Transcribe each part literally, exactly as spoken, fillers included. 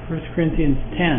First Corinthians ten.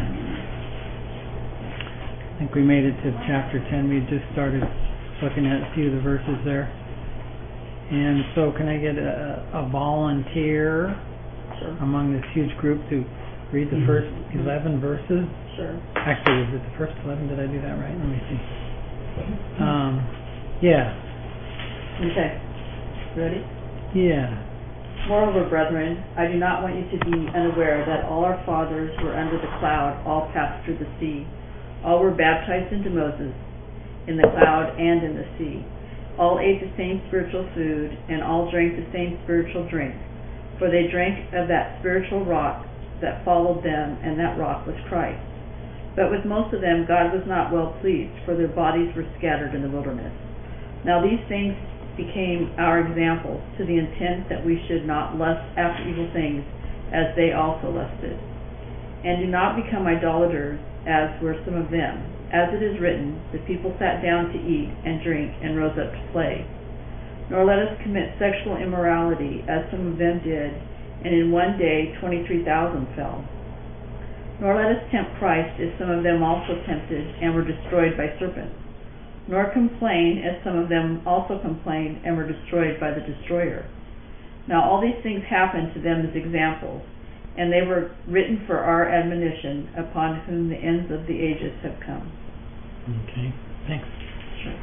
I think we made it to chapter ten. We just started looking at a few of the verses there. And so can I get a, a volunteer Sure. among this huge group to read the first eleven verses? Sure. Actually, is it the first eleven? Did I do that right? Let me see. Um, yeah. Okay. Ready? Yeah. Moreover, brethren, I do not want you to be unaware that all our fathers were under the cloud, all passed through the sea. All were baptized into Moses in the cloud and in the sea. All ate the same spiritual food, and all drank the same spiritual drink. For they drank of that spiritual rock that followed them, and that rock was Christ. But with most of them God was not well pleased, for their bodies were scattered in the wilderness. Now these things became our examples, to the intent that we should not lust after evil things, as they also lusted. And do not become idolaters, as were some of them. As it is written, the people sat down to eat and drink and rose up to play. Nor let us commit sexual immorality, as some of them did, and in one day twenty-three thousand fell. Nor let us tempt Christ, as some of them also tempted, and were destroyed by serpents. Nor complain, as some of them also complained, and were destroyed by the destroyer. Now all these things happened to them as examples, and they were written for our admonition, upon whom the ends of the ages have come. Okay, thanks. Sure.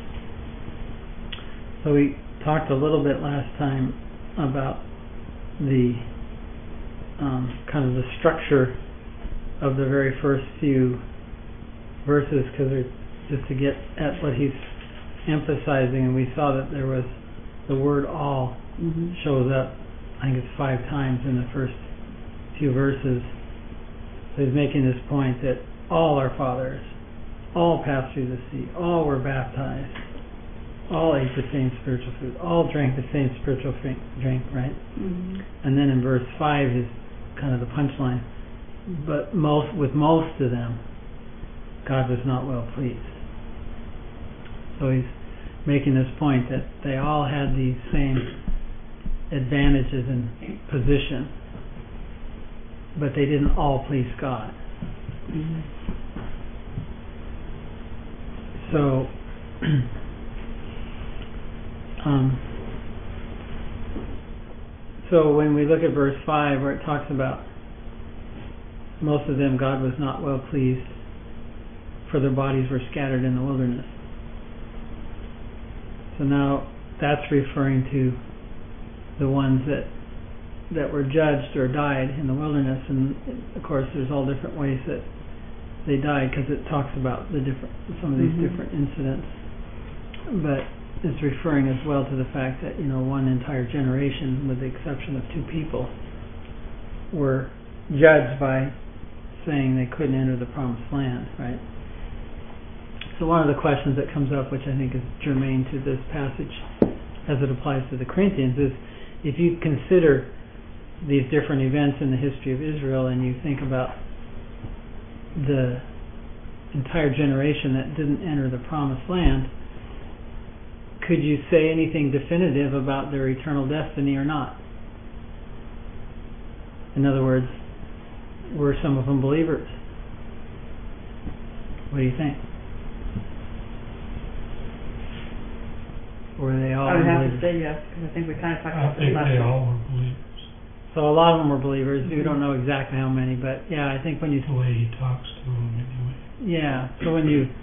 So we talked a little bit last time about the um, kind of the structure of the very first few verses, because they're just to get at what he's emphasizing, and we saw that there was the word all mm-hmm. shows up, I think it's five times in the first few verses. So he's making this point that all our fathers, all passed through the sea, all were baptized, all ate the same spiritual food, all drank the same spiritual drink, right? Mm-hmm. And then in verse five is kind of the punchline. But most, with most of them, God was not well pleased. So he's making this point that they all had these same advantages in position, but they didn't all please God. Mm-hmm. So, um, so when we look at verse five, where it talks about most of them God was not well pleased, for their bodies were scattered in the wilderness. So now that's referring to the ones that that were judged or died in the wilderness, and of course there's all different ways that they died, because it talks about the different some of these mm-hmm. different incidents. But it's referring as well to the fact that, you know, one entire generation, with the exception of two people, were judged by saying they couldn't enter the promised land, right? So one of the questions that comes up, which I think is germane to this passage as it applies to the Corinthians, is if you consider these different events in the history of Israel and you think about the entire generation that didn't enter the promised land, could you say anything definitive about their eternal destiny or not? In other words, were some of them believers? What do you think? Were they all I would have believers? to say yes, because I think we kind of talked I about this think last they week. all were believers. So a lot of them were believers. Mm-hmm. We don't know exactly how many, but yeah, I think when you... The way he talks to them, anyway. Yeah, so when you...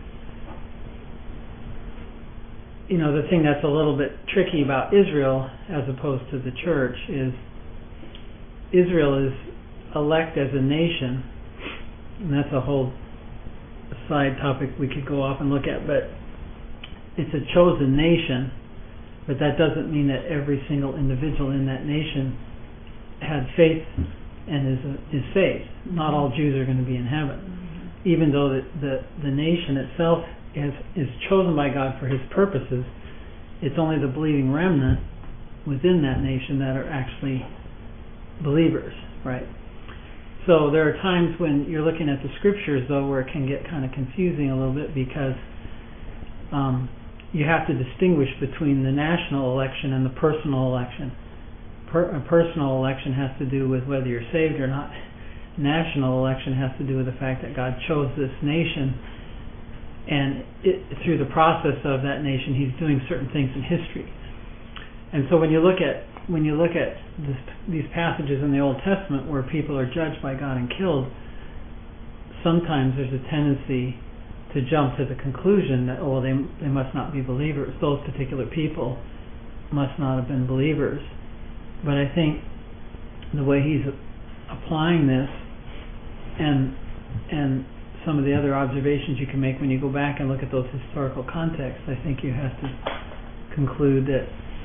You know, the thing that's a little bit tricky about Israel as opposed to the church is Israel is elect as a nation, and that's a whole side topic we could go off and look at, but it's a chosen nation, but that doesn't mean that every single individual in that nation had faith and is is saved. Not all Jews are going to be in heaven, mm-hmm. even though the, the the nation itself is is chosen by God for His purposes. It's only the believing remnant within that nation that are actually believers, right? So there are times when you're looking at the scriptures, though, where it can get kind of confusing a little bit, because um, you have to distinguish between the national election and the personal election. Per, a personal election has to do with whether you're saved or not. national election has to do with the fact that God chose this nation, and it, through the process of that nation, He's doing certain things in history. And so when you look at when you look at this, these passages in the Old Testament where people are judged by God and killed, sometimes there's a tendency to jump to the conclusion that, oh, they they must not be believers. Those particular people must not have been believers. But I think the way he's applying this, and and some of the other observations you can make when you go back and look at those historical contexts, I think you have to conclude that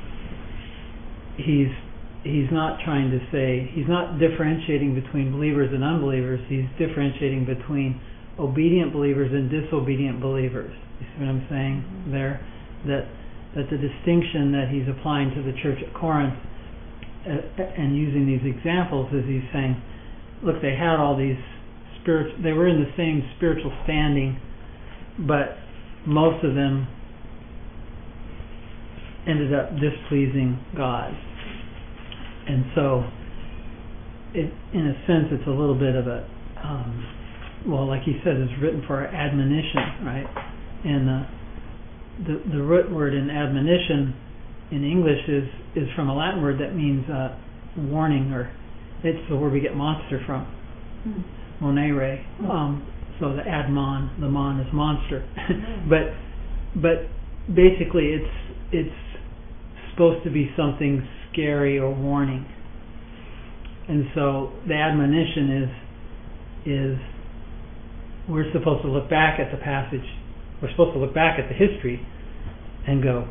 he's he's not trying to say, he's not differentiating between believers and unbelievers. He's differentiating between obedient believers and disobedient believers. You see what I'm saying mm-hmm. there? That that the distinction that he's applying to the church at Corinth uh, and using these examples is he's saying, look, they had all these spiritual, they were in the same spiritual standing, but most of them ended up displeasing God. And so, it, in a sense, it's a little bit of a, um, well, like he said, it's written for our admonition, right? And uh, the the root word in admonition in English is, is from a Latin word that means uh, warning, or it's the word we get monster from, mm. monere. Mm. Um, so the admon, the mon is monster. Mm. but but basically, it's it's supposed to be something scary or warning. And so the admonition is is we're supposed to look back at the passage. We're supposed to look back at the history and go,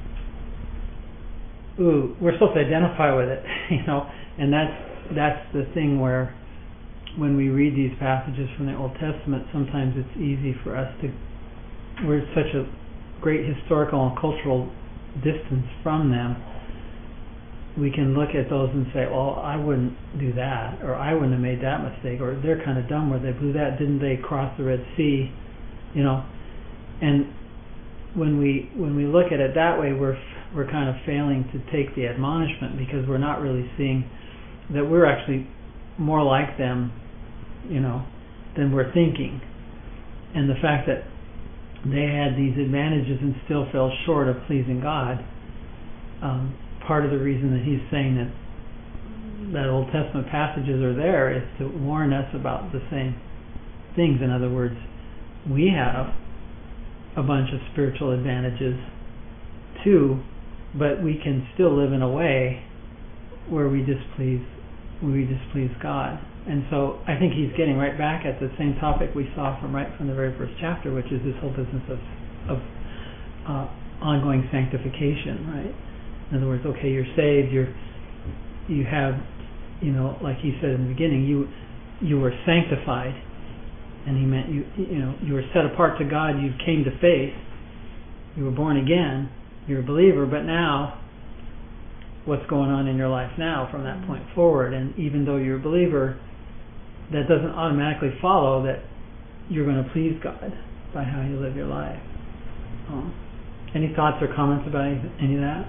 ooh, we're supposed to identify with it, you know. And that's that's the thing where when we read these passages from the Old Testament, sometimes it's easy for us to, we're at such a great historical and cultural distance from them, we can look at those and say, well, I wouldn't do that, or I wouldn't have made that mistake, or they're kind of dumb where they blew that, didn't they cross the Red Sea, you know. And when we when we look at it that way, we're we're kind of failing to take the admonishment, because we're not really seeing that we're actually more like them, you know, than we're thinking. And the fact that they had these advantages and still fell short of pleasing God, um, part of the reason that he's saying that that Old Testament passages are there is to warn us about the same things. In other words, we have a bunch of spiritual advantages too, but we can still live in a way where we displease where we displease God. And so I think he's getting right back at the same topic we saw from right from the very first chapter, which is this whole business of of uh, ongoing sanctification, right? In other words, okay, you're saved, you're you have, you know, like he said in the beginning, you you were sanctified, and he meant you you know you were set apart to God. You came to faith, you were born again, you're a believer. But now, what's going on in your life now from that point forward? And even though you're a believer, that doesn't automatically follow that you're going to please God by how you live your life. Um, any thoughts or comments about any, any of that?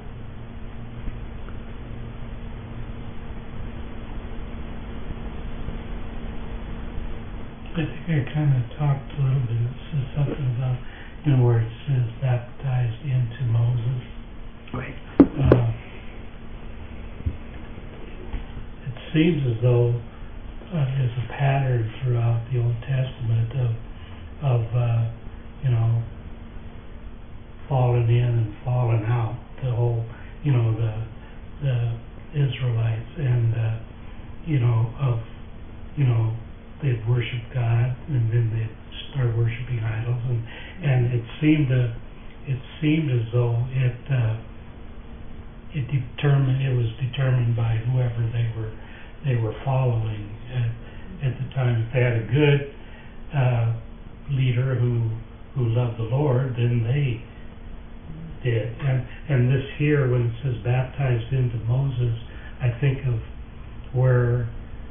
I think I kind of talked a little bit. It says something about, you know, where it says baptized into Moses. Right. Uh, it seems as though uh, there's a pattern throughout the Old Testament of, of uh, you know, falling in and falling out. The whole, you know, the the Israelites and uh, you know of, you know. They'd worship God, and then they'd start worshiping idols, and, and it seemed to, it seemed as though it uh, it determined it was determined by whoever they were they were following at, at the time. If they had a good uh, leader who who loved the Lord, then they did. And and this here, when it says baptized into Moses, I think of where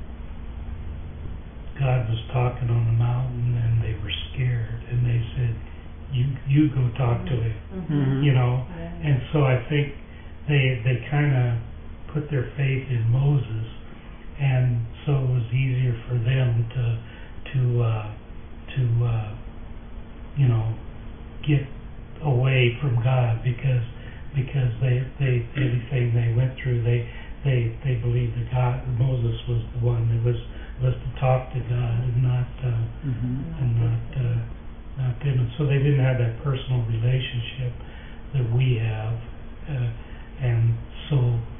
God was talking on the mountain, and they were scared, and they said, "You, you go talk to him," mm-hmm. you know. Yeah. And so I think they they kind of put their faith in Moses, and so it was easier for them to to uh, to uh, you know get away from God because because they they everything they went through they they they believed that God Moses was the one that was was to talk to God and not uh, Mm-hmm. and not uh, not them, and so they didn't have that personal relationship that we have, uh, and so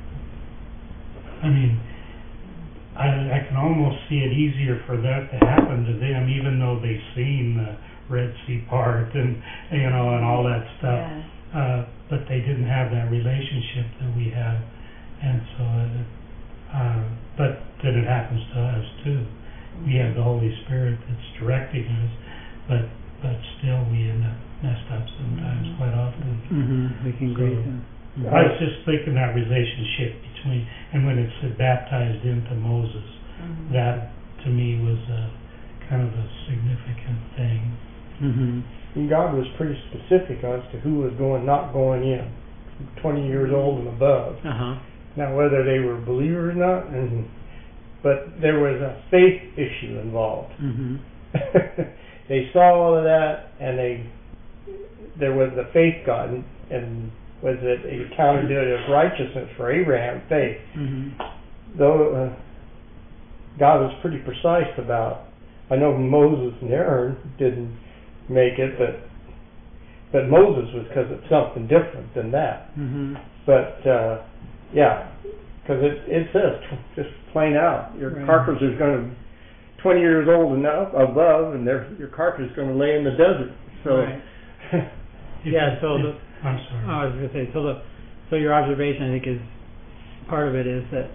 I mean I I can almost see it easier for that to happen to them, even though they've seen the Red Sea part and you know and all that stuff, Yeah. uh, but they didn't have that relationship that we have, and so. Uh, Uh, but then it happens to us too. We have the Holy Spirit that's directing us, but but still we end up messed up sometimes, Mm-hmm. quite often. Mm-hmm. We can So, grieve him. I was just thinking that relationship between, and when it said baptized into Moses, Mhm. that to me was a kind of a significant thing. Mm-hmm. And God was pretty specific as to who was going, not going in, twenty years old and above. Uh-huh. Now, whether they were believers or not, and, but there was a faith issue involved. Mm-hmm. They saw all of that, and they there was the faith God, and, and was it he counted it as righteousness for Abraham's faith. Mm-hmm. Though uh, God was pretty precise about. I know Moses and Aaron didn't make it, but but Moses was because it's something different than that. Mm-hmm. But uh, yeah, because it it says just plain out, your Right. carcass is going to twenty years old and up above, and their your carcass is going to lay in the desert. So Right. If- Yeah, so if- the, I'm sorry. oh, I was going to say, so the, so your observation, I think, is part of it is that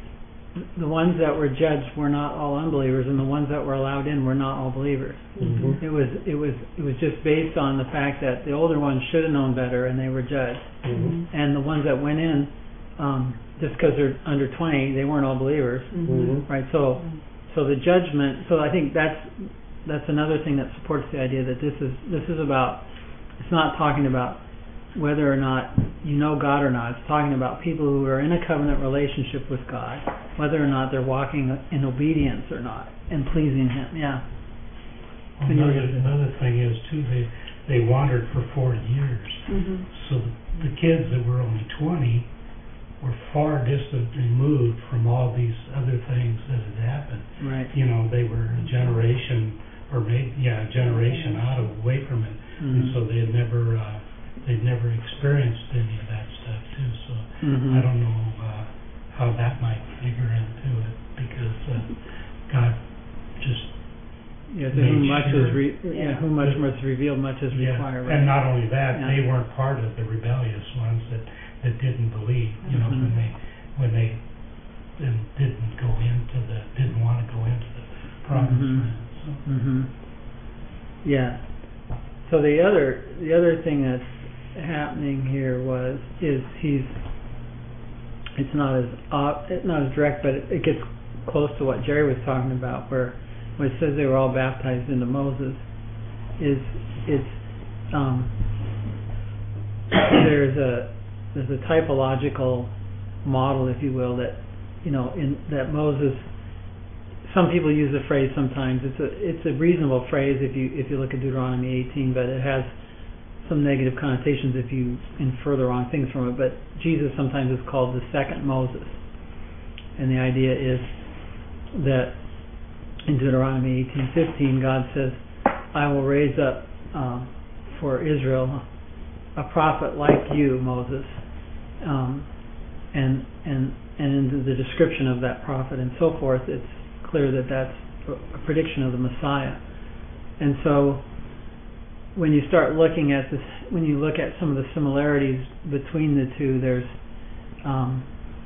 the ones that were judged were not all unbelievers, and the ones that were allowed in were not all believers. Mhm. It was, it was, it was just based on the fact that the older ones should have known better, and they were judged. Mhm. And the ones that went in, um, just because they're under twenty, they weren't all believers, Mhm. right? So, so the judgment. So I think that's that's another thing that supports the idea that this is this is about. It's not talking about whether or not you know God or not. It's talking about people who are in a covenant relationship with God, whether or not they're walking in obedience or not and pleasing Him. Yeah. Well, And you were another, gonna say- another thing is too, they they wandered for forty years. Mhm. So the kids that were only twenty were far distant removed from all these other things that had happened. Right. You know, they were a generation, or maybe, yeah, a generation out of, away from it. Mhm. And so they had never, uh, they'd never experienced any of that stuff too. So Mhm. I don't know uh, how that might figure into it, because uh, God just, Yeah, to made whom much sure- is re- yeah, Yeah. whom much is revealed, much is yeah, required. and not only that, Yeah. they weren't part of the rebellious ones that, that didn't believe, you know, Mhm. when they, when they then didn't go into the, didn't want to go into the promised Mhm. land, so. Mm-hmm. Yeah. So the other the other thing that's happening here was is he's it's not as op, it's not as direct, but it, it gets close to what Jerry was talking about, where when it says they were all baptized into Moses, is it's um, there's a there's a typological model, if you will, that you know in that Moses. Some people use the phrase sometimes. It's a it's a reasonable phrase if you if you look at Deuteronomy eighteen, but it has some negative connotations if you infer the wrong things from it. But Jesus sometimes is called the second Moses, and the idea is that in Deuteronomy eighteen fifteen, God says, "I will raise up um, for Israel a prophet like you, Moses," um, and and and in the description of that prophet and so forth, it's clear that that's a prediction of the Messiah. And so when you start looking at this, when you look at some of the similarities between the two, there's um,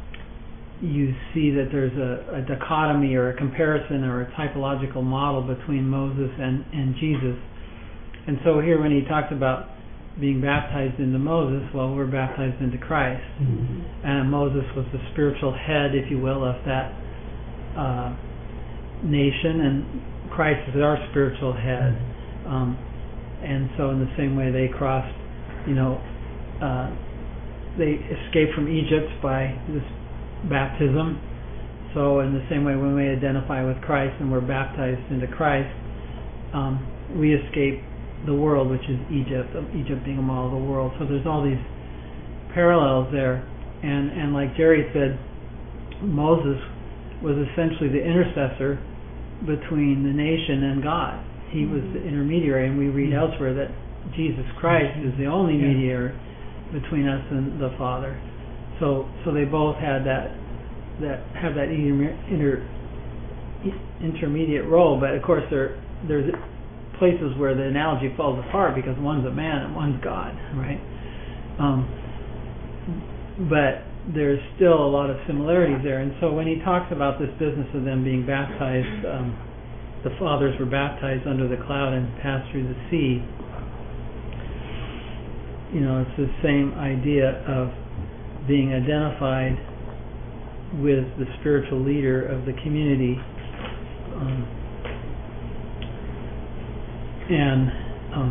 you see that there's a, a dichotomy or a comparison or a typological model between Moses and, and Jesus. And so here when he talks about being baptized into Moses, well, we're baptized into Christ. Mhm. And Moses was the spiritual head, if you will, of that uh, nation, and Christ is our spiritual head. Um, and so in the same way they crossed, you know, uh, they escaped from Egypt by this baptism. So in the same way, when we identify with Christ and we're baptized into Christ, um, we escape the world, which is Egypt, Egypt being a model of the world. So there's all these parallels there. And, and like Jerry said, Moses was essentially the intercessor between the nation and God. He was the intermediary, and we read mm-hmm. elsewhere that Jesus Christ is the only yeah. mediator between us and the Father. So, so they both had that, that have that inter, intermediate role. But of course, there there's places where the analogy falls apart because one's a man and one's God, right? Um, but there's still a lot of similarities there. And so when he talks about this business of them being baptized, um, the fathers were baptized under the cloud and passed through the sea. You know, it's the same idea of being identified with the spiritual leader of the community. Um, and um,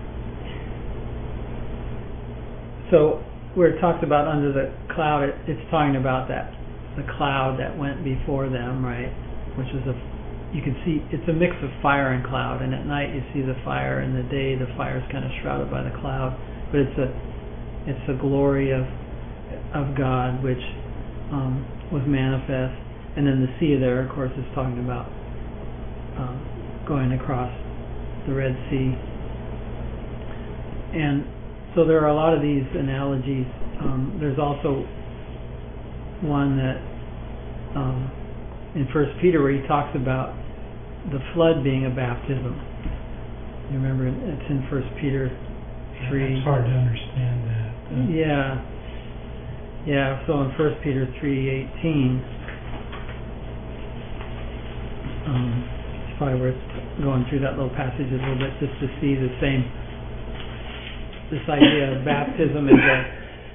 so where it talks about under the cloud, it, it's talking about that, the cloud that went before them, right? Which is a, you can see, it's a mix of fire and cloud, and at night you see the fire, and the day the fire is kind of shrouded by the cloud. But it's a, it's the glory of, of God which um, was manifest. And then the sea there, of course, is talking about uh, going across the Red Sea. And so there are a lot of these analogies. Um, there's also one that um, in First Peter where he talks about the flood being a baptism. You remember it's in First Peter three. Yeah, it's hard to understand that. Uh, yeah, yeah. So in First Peter three eighteen, um, it's probably worth going through that little passage a little bit just to see the same. This idea of baptism is a.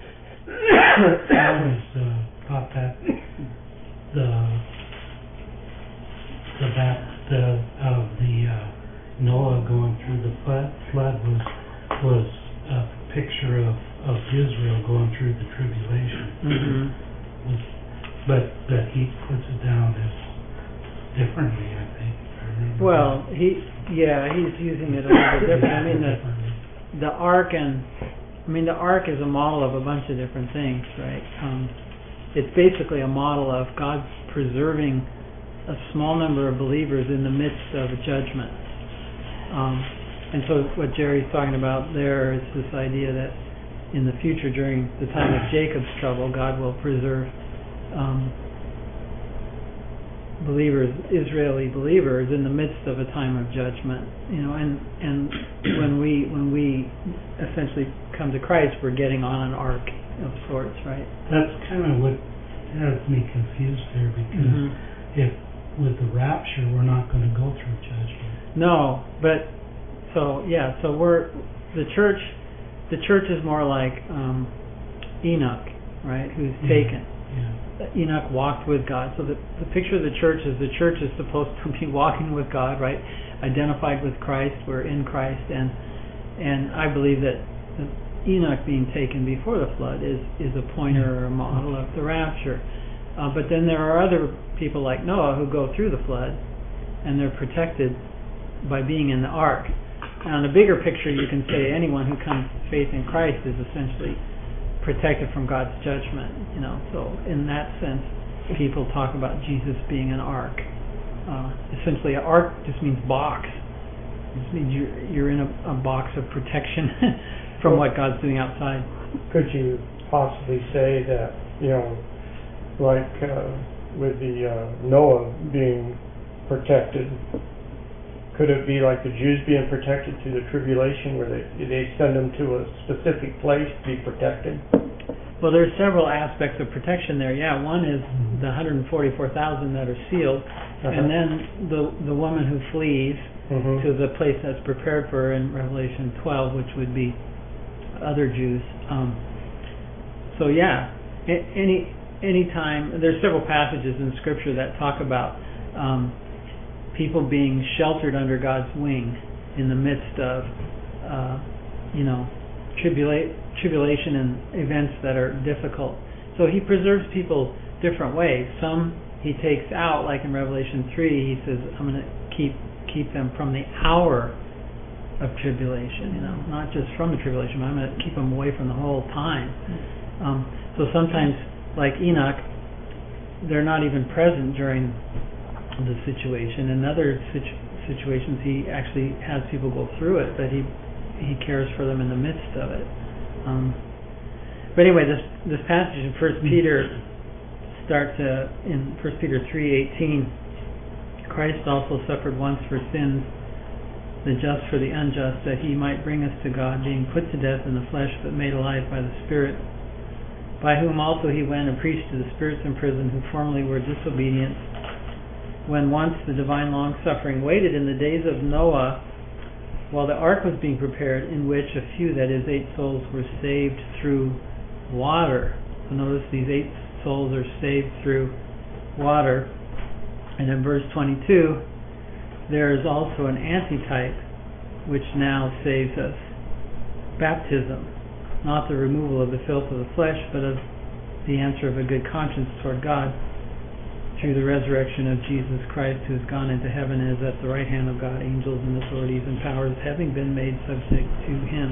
I always uh, thought that the the bap the of the uh, Noah going through the flood flood was was a picture of, of Israel going through the tribulation. Mm-hmm. Was, but but he puts it down as differently, I think. Well, he yeah he's using it a little bit different. I mean the. The ark and I mean the ark is a model of a bunch of different things, right? Um, it's basically a model of God preserving a small number of believers in the midst of a judgment. Um, and so what Jerry's talking about there is this idea that in the future, during the time of Jacob's trouble, God will preserve um, believers, Israeli believers, in the midst of a time of judgment. You know, and and when we when we essentially come to Christ, we're getting on an ark of sorts, right? That's kind of what has me confused there, because mm-hmm. if with the rapture we're not going to go through judgment. No, but so yeah, so we're the church. The church is more like um, Enoch, right? Who's yeah. taken. Yeah. Enoch walked with God. So the, the picture of the church is the church is supposed to be walking with God, right? Identified with Christ. We're in Christ, and and I believe that the Enoch being taken before the flood is is a pointer or a model of the rapture. Uh, but then there are other people like Noah who go through the flood, and they're protected by being in the ark. Now, in the bigger picture, you can say anyone who comes to faith in Christ is essentially protected from God's judgment, you know. So in that sense, people talk about Jesus being an ark. Uh, essentially, an ark just means box. It just means you're you're in a, a box of protection from well, what God's doing outside. Could you possibly say that, you know, like uh, with the uh, Noah being protected, could it be like the Jews being protected through the tribulation, where they they send them to a specific place to be protected? Well, there's several aspects of protection there. Yeah, one is the one hundred forty-four thousand that are sealed, uh-huh. and then the the woman who flees mm-hmm. to the place that's prepared for her in Revelation twelve, which would be other Jews. Um, so yeah, any any time there's several passages in Scripture that talk about. Um, people being sheltered under God's wing in the midst of, uh, you know, tribula- tribulation and events that are difficult. So He preserves people different ways. Some he takes out, like in Revelation three, he says, I'm going to keep keep them from the hour of tribulation, you know, not just from the tribulation, but I'm going to keep them away from the whole time. Um, so sometimes, like Enoch, they're not even present during the situation. In other situ- situations, he actually has people go through it, but he he cares for them in the midst of it. Um, but anyway, this this passage in First Peter starts uh, in First Peter three eighteen. Christ also suffered once for sins, the just for the unjust, that he might bring us to God, being put to death in the flesh, but made alive by the Spirit, by whom also he went and preached to the spirits in prison, who formerly were disobedient, when once the divine long-suffering waited in the days of Noah, while the ark was being prepared, in which a few, that is, eight souls, were saved through water. So notice these eight souls are saved through water. And in verse twenty-two, there is also an antitype which now saves us. Baptism, not the removal of the filth of the flesh, but of the answer of a good conscience toward God, through the resurrection of Jesus Christ, who has gone into heaven and is at the right hand of God, angels and authorities and powers having been made subject to him.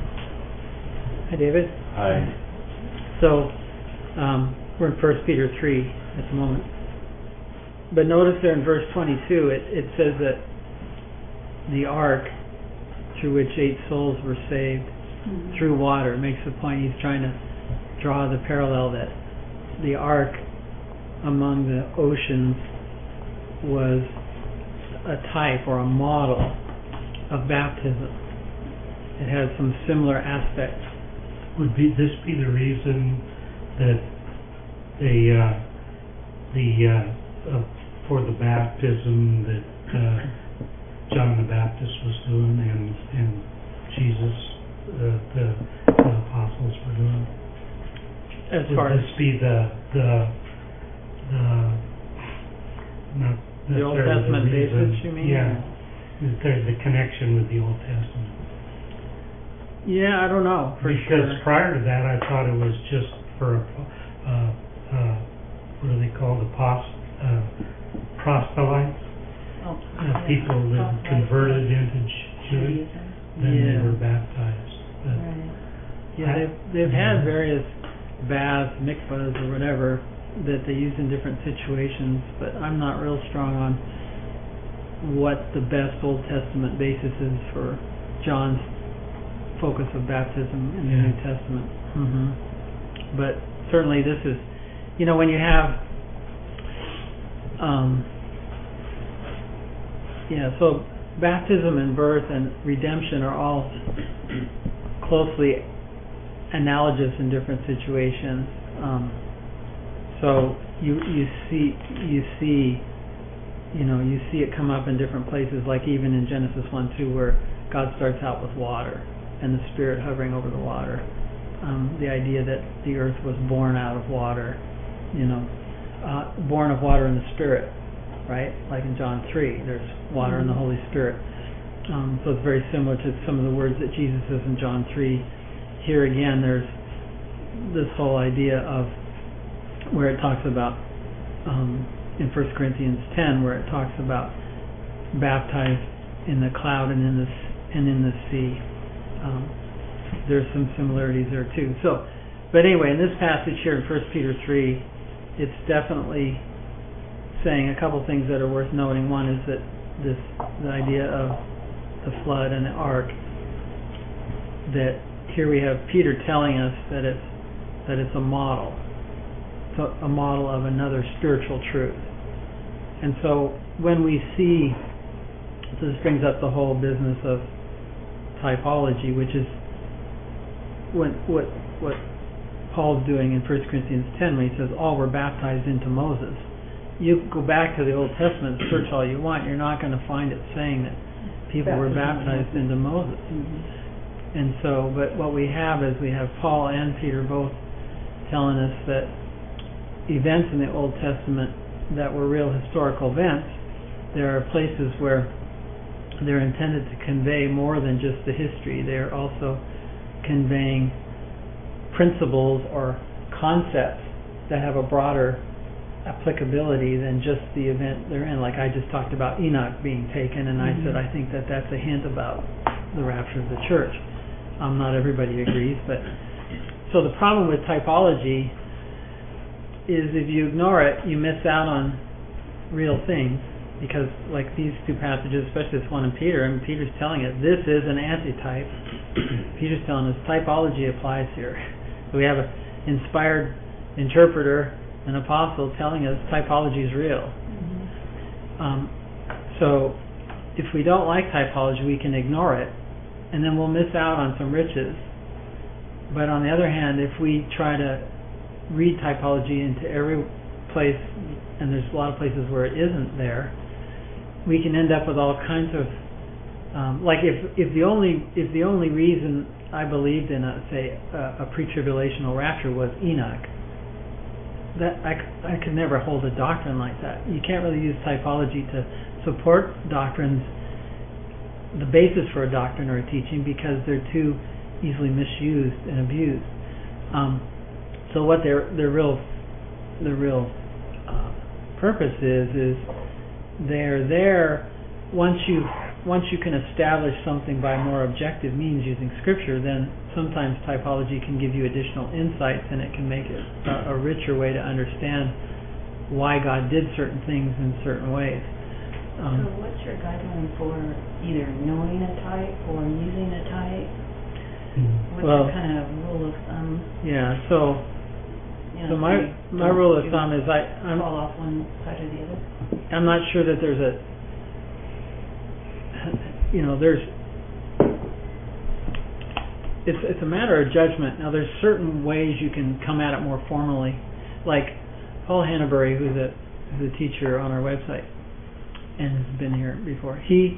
Hi, David. Hi. So, um, we're in First Peter three at the moment. But notice there in verse twenty-two, it, it says that the ark through which eight souls were saved mm-hmm. through water. It makes the point, he's trying to draw the parallel that the ark among the oceans was a type or a model of baptism. It has some similar aspects. Would be this be the reason that the uh, the uh, uh, for the baptism that uh, John the Baptist was doing and and Jesus uh, the, the apostles were doing? As Would far as this be the the the not the Old Testament basis, you mean? Yeah, is there the connection with the Old Testament? Yeah, I don't know for because sure. prior to that, I thought it was just for uh, uh, what are they called, apost uh, proselytes, Oh, uh, yeah. people that Proselytes, converted yeah. into Judaism, then Yeah. they were baptized. But Right. Yeah, they've they've had various baths, mikvahs, or whatever that they use in different situations, but I'm not real strong on what the best Old Testament basis is for John's focus of baptism in the Yeah. New Testament. Mm-hmm. But certainly this is, you know, when you have, um, yeah, so baptism and birth and redemption are all closely analogous in different situations. Um, so you you see you see you know you see it come up in different places, like even in Genesis one two, where God starts out with water and the Spirit hovering over the water. Um, the idea that the earth was born out of water, you know, uh, born of water and the Spirit, right? Like in John three, there's water and the Holy Spirit. Um, so it's very similar to some of the words that Jesus says in John three. Here again, there's this whole idea of where it talks about um, in First Corinthians ten, where it talks about baptized in the cloud and in the and in the sea. Um, there's some similarities there too. So, but anyway, in this passage here in First Peter three, it's definitely saying a couple things that are worth noting. One is that this the idea of the flood and the ark, that here we have Peter telling us that it's that it's a model, so a model of another spiritual truth. And so when we see, so this brings up the whole business of typology, which is when, what what Paul's doing in First Corinthians ten when he says all were baptized into Moses. You go back to the Old Testament, search all you want, you're not going to find it saying that people were baptized into Moses. Mm-hmm. And so, but what we have is we have Paul and Peter both telling us that events in the Old Testament that were real historical events, there are places where they're intended to convey more than just the history. They're also conveying principles or concepts that have a broader applicability than just the event they're in. Like I just talked about Enoch being taken, and I said I think that that's a hint about the rapture of the church. Um, not everybody agrees, but so the problem with typology is if you ignore it, you miss out on real things, because like these two passages, especially this one in Peter, and Peter's telling it, this is an antitype. Peter's telling us typology applies here. So we have an inspired interpreter, an apostle, telling us typology is real. Mm-hmm. Um, so if we don't like typology, we can ignore it, and then we'll miss out on some riches. But on the other hand, if we try to read typology into every place, and there's a lot of places where it isn't there, we can end up with all kinds of um, like if if the only if the only reason I believed in a say a, a pre-tribulational rapture was Enoch, that I, I could never hold a doctrine like that. You can't really use typology to support doctrines, the basis for a doctrine or a teaching, because they're too easily misused and abused. Um, so what their their real their real uh, purpose is is they're there once you once you can establish something by more objective means using Scripture, then sometimes typology can give you additional insights, and it can make it a, a richer way to understand why God did certain things in certain ways. Um, so what's your guideline for either knowing a type or using a type? What's well, your kind of rule of thumb? Yeah, so You know, so my so my rule of thumb is I I'm, fall off one side or the other. I'm not sure that there's a you know there's it's it's a matter of judgment. Now there's certain ways you can come at it more formally, like Paul Hannabury, who's a who's a teacher on our website and has been here before. He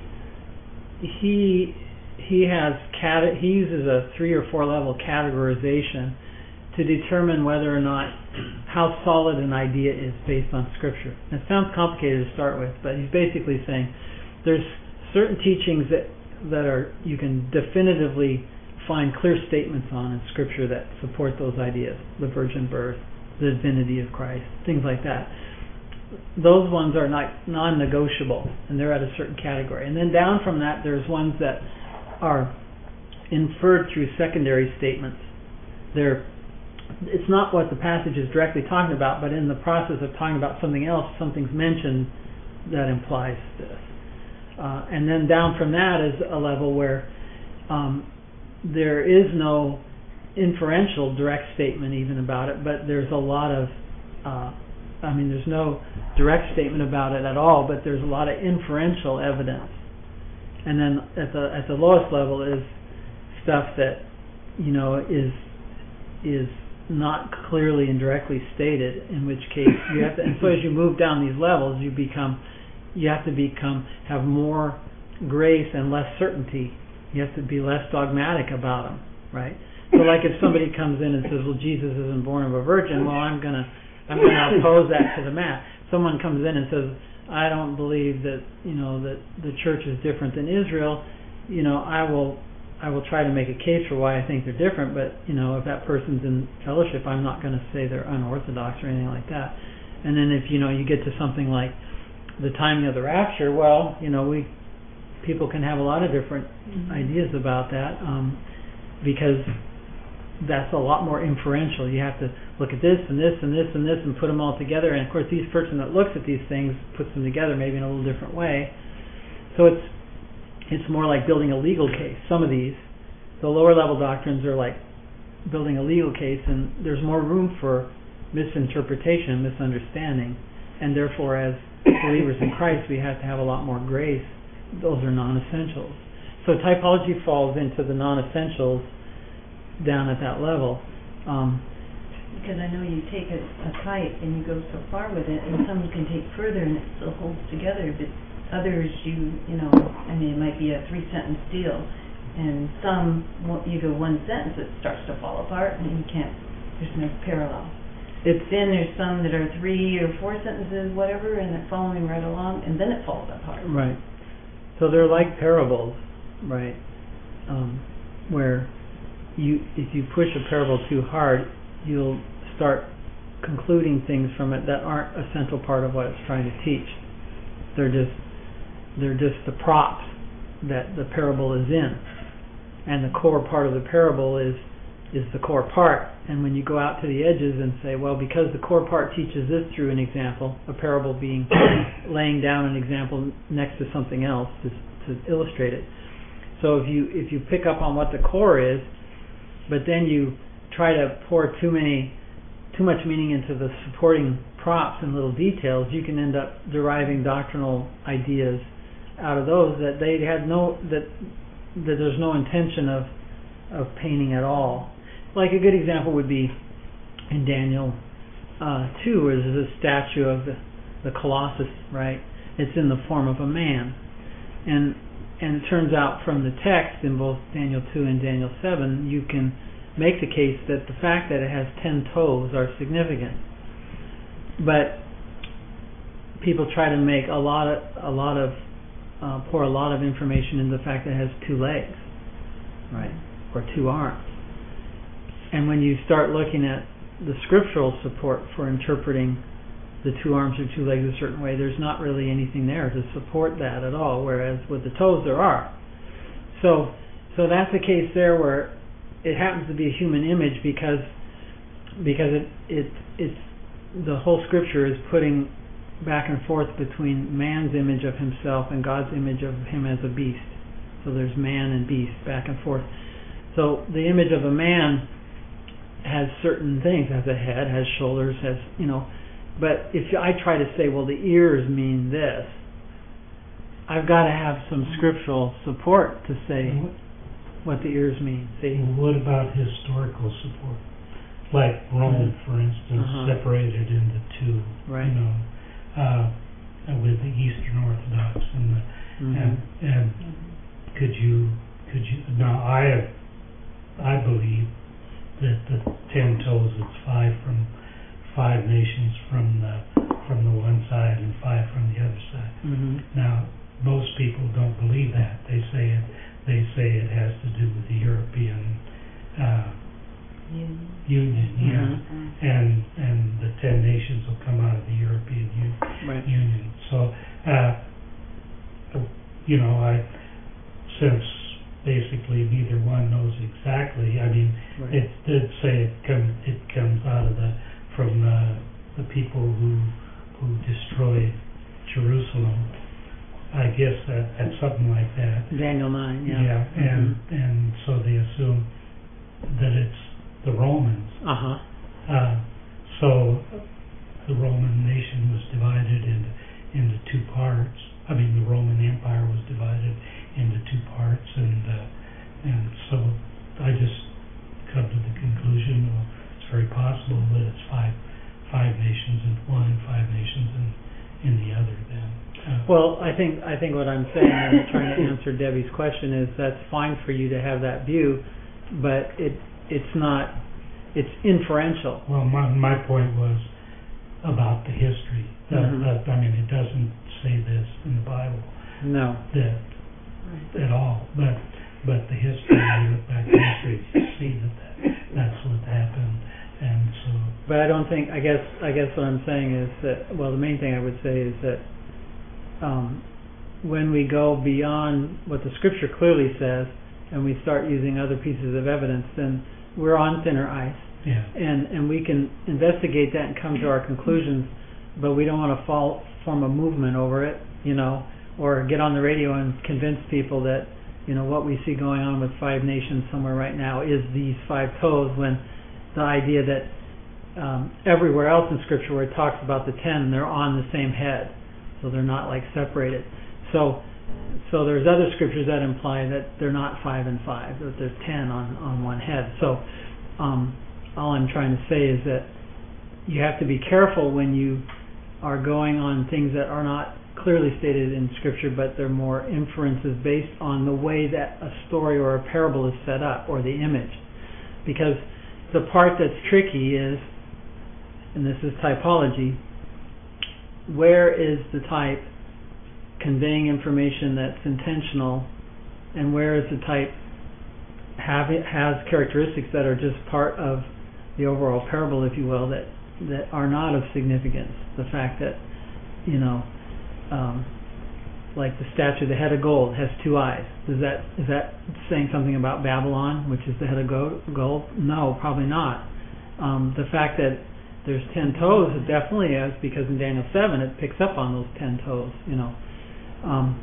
he he has cat he uses a three or four level categorization to determine whether or not how solid an idea is based on Scripture. It sounds complicated to start with, but he's basically saying there's certain teachings that that are you can definitively find clear statements on in Scripture that support those ideas: the virgin birth, the divinity of Christ, things like that. Those ones are not non-negotiable, and they're at a certain category. And then down from that, there's ones that are inferred through secondary statements. They're It's not what the passage is directly talking about, but in the process of talking about something else, something's mentioned that implies this. Uh, and then down from that is a level where um, there is no inferential direct statement even about it, but there's a lot of, uh, I mean, there's no direct statement about it at all, but there's a lot of inferential evidence. And then at the at the lowest level is stuff that, you know, is is not clearly and directly stated, in which case you have to, and so as you move down these levels, you become, you have to become, have more grace and less certainty. You have to be less dogmatic about them, right? So like if somebody comes in and says, well, Jesus isn't born of a virgin, well, I'm gonna, I'm gonna oppose that to the mat. Someone comes in and says, I don't believe that, you know, that the church is different than Israel, you know, I will I will try to make a case for why I think they're different, but, you know, if that person's in fellowship, I'm not going to say they're unorthodox or anything like that. And then if, you know, you get to something like the timing of the rapture, well, you know, we people can have a lot of different mm-hmm. ideas about that, um, because that's a lot more inferential. You have to look at this and this and this and this and put them all together, and of course each person that looks at these things puts them together maybe in a little different way. So it's It's more like building a legal case. Some of these, the lower level doctrines are like building a legal case, and there's more room for misinterpretation, misunderstanding, and therefore as believers in Christ we have to have a lot more grace. Those are non-essentials. So typology falls into the non-essentials down at that level. Um, because I know you take a, a type and you go so far with it, and some you can take further and it still holds together, but others, you you know, I mean, it might be a three-sentence deal, and some, you go one sentence, it starts to fall apart, and you can't, there's no parallel. It's, then there's some that are three or four sentences, whatever, and they're following right along, and then it falls apart. Right. So they're like parables, right, um, where you, if you push a parable too hard, you'll start concluding things from it that aren't a central part of what it's trying to teach. They're just they're just the props that the parable is in, and the core part of the parable is is the core part. And when you go out to the edges and say, well, because the core part teaches this through an example, a parable being laying down an example next to something else to, to illustrate it. So if you if you pick up on what the core is, but then you try to pour too many too much meaning into the supporting props and little details, you can end up deriving doctrinal ideas out of those that they had no that that there's no intention of of painting at all. Like a good example would be in Daniel uh, two, where there's a statue of the, the Colossus, right? It's in the form of a man, and and it turns out from the text in both Daniel two and Daniel seven, you can make the case that the fact that it has ten toes are significant. But people try to make a lot of a lot of uh, pour a lot of information into the fact that it has two legs, right, or two arms. And when you start looking at the scriptural support for interpreting the two arms or two legs a certain way, there's not really anything there to support that at all. Whereas with the toes there are. So so that's a case there where it happens to be a human image because because it it it's the whole scripture is putting back and forth between man's image of himself and God's image of him as a beast. So there's man and beast back and forth. So the image of a man has certain things, has a head, has shoulders, has, you know, but if I try to say, well, the ears mean this, I've got to have some scriptural support to say what the ears mean. See? What about historical support? Like Rome, for instance, uh-huh. separated into two. Right. You know, uh, with the Eastern Orthodox and the mm-hmm. and and mm-hmm. could you could you now I I believe that the ten toes, it's five from five nations from the from the one side and five from the other side. Mm-hmm. Now most people don't believe that. They say it. They say it has to do with the European uh, Union. Union, yeah, mm-hmm. and and the ten nations will come out of the European Un- right. Union. So, uh, you know, I since basically neither one knows exactly. I mean, right. it did say it comes it comes out of the from the the people who who destroyed Jerusalem. I guess that that's something like that. Daniel nine, yeah. Yeah, and mm-hmm. and so they assume that it's the Romans. Uh-huh. Uh, so the Roman nation was divided into into two parts. I mean, the Roman Empire was divided into two parts, and uh, and so I just come to the conclusion, well, it's very possible that it's five five nations in one and five nations in in the other. Then. Uh, well, I think I think what I'm saying and trying to answer Debbie's question is that's fine for you to have that view, but it it's not it's inferential. Well, my my point was about the history. That, mm-hmm. that, I mean, it doesn't say this in the Bible. No. That at all, but but the history. You look back at history, you see that, that that's what happened, and so. But I don't think. I guess I guess what I'm saying is that. Well, the main thing I would say is that. Um, when we go beyond what the scripture clearly says and we start using other pieces of evidence, then we're on thinner ice. Yeah. And and we can investigate that and come to our conclusions, but we don't want to fall, form a movement over it, you know, or get on the radio and convince people that, you know, what we see going on with five nations somewhere right now is these five toes, when the idea that um, everywhere else in scripture where it talks about the ten, they're on the same head. So they're not like separated. So so there's other scriptures that imply that they're not five and five, that there's ten on, on one head. So um, all I'm trying to say is that you have to be careful when you are going on things that are not clearly stated in scripture, but they're more inferences based on the way that a story or a parable is set up, or the image. Because the part that's tricky is, and this is typology, where is the type conveying information that's intentional, and where is the type have it has characteristics that are just part of the overall parable, if you will, that that are not of significance. The fact that, you know, um, like the statue, the head of gold has two eyes. Is that is that saying something about Babylon, which is the head of go- gold? No, probably not. Um, the fact that there's ten toes, it definitely is, because in Daniel seven it picks up on those ten toes, you know. Um,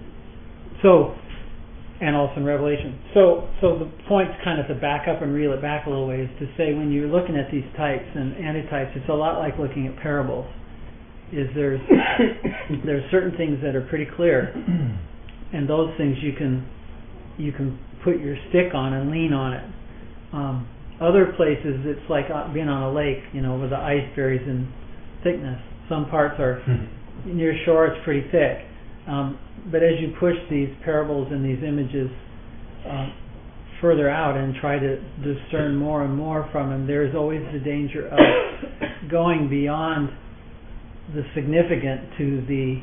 so, and also in Revelation. So, so the point's kind of to back up and reel it back a little ways to say when you're looking at these types and antitypes, it's a lot like looking at parables. Is there's there's certain things that are pretty clear, and those things you can you can put your stick on and lean on it. Um, other places it's like being on a lake, you know, where the ice varies in thickness. Some parts are near shore, it's pretty thick. Um, but as you push these parables and these images uh, further out and try to discern more and more from them, there's always the danger of going beyond the significant to the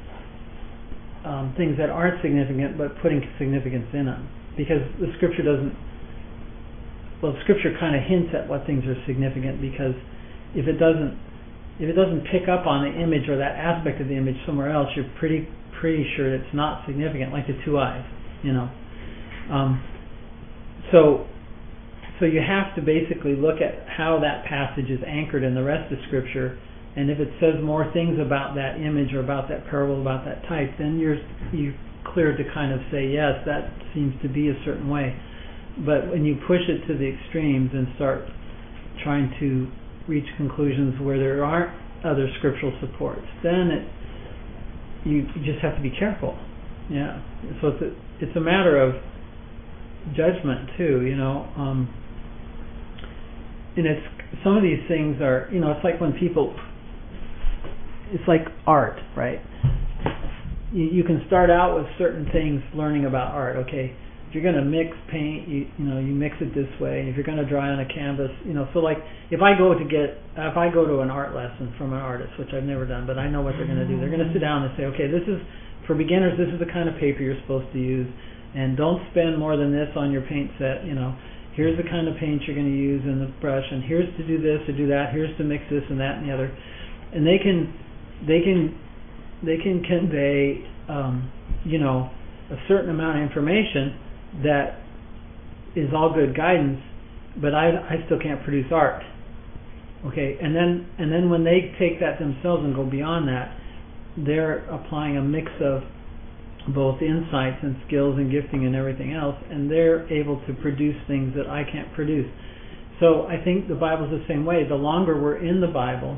um, things that aren't significant, but putting significance in them, because the scripture doesn't. Well, the scripture kind of hints at what things are significant, because if it doesn't, if it doesn't pick up on the image or that aspect of the image somewhere else, you're pretty pretty sure it's not significant, like the two eyes, you know. Um, so, so you have to basically look at how that passage is anchored in the rest of Scripture. And if it says more things about that image or about that parable, about that type, then you're you're clear to kind of say, yes, that seems to be a certain way. But when you push it to the extremes and start trying to reach conclusions where there aren't other scriptural supports, then it, you just have to be careful. Yeah. So it's a, it's a matter of judgment too, you know. Um, and it's some of these things are, you know, it's like when people. It's like art, right? You, you can start out with certain things, learning about art. Okay, if you're going to mix paint, you you know you mix it this way. And if you're going to draw on a canvas, you know, so like if I go to get if I go to an art lesson from an artist, which I've never done, but I know what they're going to do. They're going to sit down and say, okay, this is for beginners. This is the kind of paper you're supposed to use, and don't spend more than this on your paint set. You know, here's the kind of paint you're going to use in the brush, and here's to do this, to do that. Here's to mix this and that and the other, and they can. They can they can convey um, you know a certain amount of information that is all good guidance, but I, I still can't produce art. Okay, and then and then when they take that themselves and go beyond that, they're applying a mix of both insights and skills and gifting and everything else, and they're able to produce things that I can't produce. So I think the Bible's the same way. The longer we're in the Bible,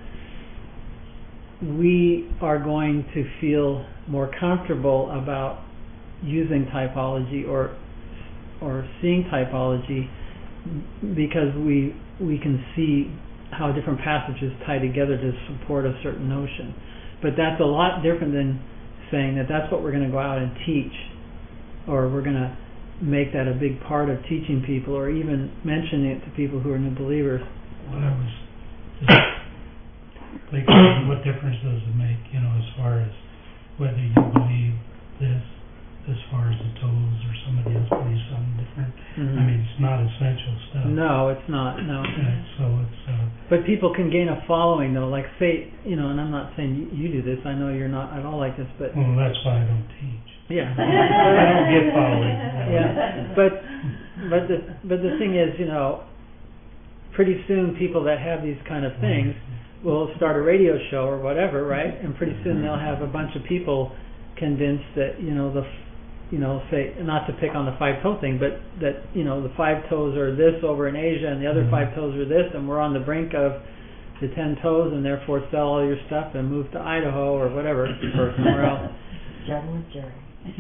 we are going to feel more comfortable about using typology or or seeing typology, because we we can see how different passages tie together to support a certain notion. But that's a lot different than saying that that's what we're going to go out and teach, or we're going to make that a big part of teaching people, or even mentioning it to people who are new believers. What I was just thinking, what difference does it make, you know, as far as whether you believe this, as far as the toes, or somebody else believes something different? Mm-hmm. I mean, it's not essential stuff. No, it's not. No. Yeah, so it's. Uh, but people can gain a following, though. Like, say, you know, and I'm not saying you, you do this. I know you're not at all like this, but. Well, that's why I don't teach. Yeah. I don't get following. Yeah, but but the but the thing is, you know, pretty soon people that have these kind of things will start a radio show or whatever, right? And pretty soon they'll have a bunch of people convinced that, you know, the, you know, say, not to pick on the five toe thing, but that, you know, the five toes are this over in Asia and the other Mm-hmm. five toes are this, and we're on the brink of the ten toes, and therefore sell all your stuff and move to Idaho or whatever or somewhere else. Jerry with Jerry.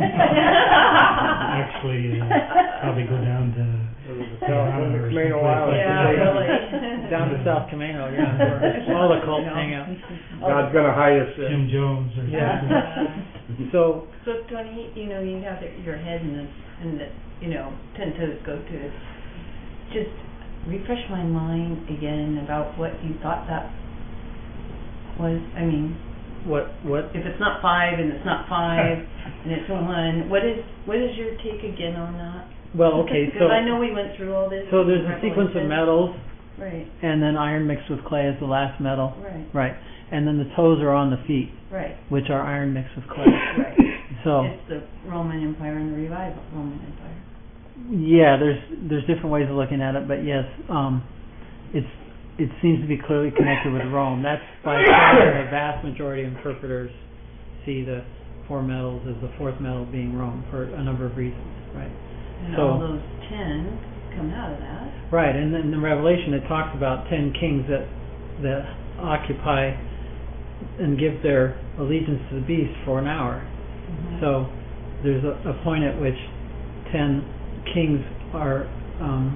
Actually, uh, probably go down to Down to Camino Island. Yeah, really. Down to South Camino, yeah, where all the cults hang out. God's going to hide us there. Jim Jones or Yeah. something. So, So Tony, you know, you have the, your head and the, and the, you know, ten toes go to it. Just refresh my mind again about what you thought that was. I mean, what what if it's not five and it's not five and it's one, what is what is your take again on that? well, okay, so Because I know we went through all this. so there's a Revelation. sequence of metals, Right, and then iron mixed with clay is the last metal. right, Right. And then the toes are on the feet, right, which are iron mixed with clay. right. So, It's the Roman Empire and the revived Roman Empire. yeah, there's there's different ways of looking at it, but yes, um, it's it seems to be clearly connected with Rome. That's by far the vast majority of interpreters see the four metals as the fourth metal being Rome for a number of reasons, right? And So- all those ten come out of that. Right, and then in Revelation it talks about ten kings that that occupy and give their allegiance to the beast for an hour. Mhm. So there's a, a point at which ten kings are um,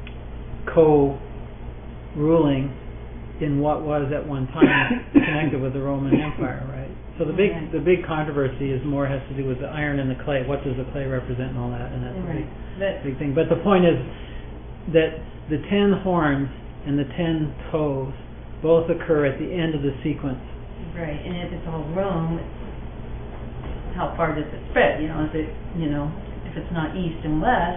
co-ruling in what was at one time connected with the Roman Empire, right? So the big Right. the big controversy is more has to do with the iron and the clay. What does the clay represent and all that, and that's a Right, big but, big thing. But the point is that the ten horns and the ten toes both occur at the end of the sequence. right, and if it's all Rome, how far does it spread, you know, is it, you know, if it's not east and west,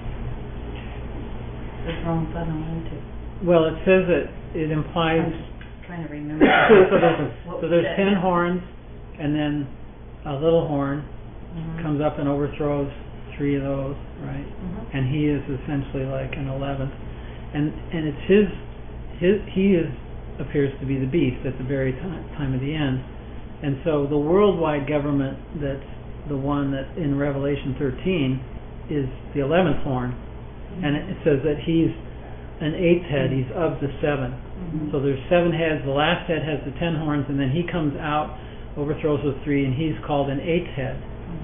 does Rome funnel into? Well, it says that it implies I'm just trying to remember. so there's What so was there's that? ten horns, and then a little horn Mhm. comes up and overthrows three of those, right? Mhm. And he is essentially like an eleventh, and and it's his his he is appears to be the beast at the very time time of the end, and so the worldwide government that's the one that in Revelation thirteen is the eleventh horn, and it, it says that he's an eighth head. He's of the seven. Mhm. So there's seven heads. The last head has the ten horns, and then he comes out, overthrows those three, and he's called an eighth head.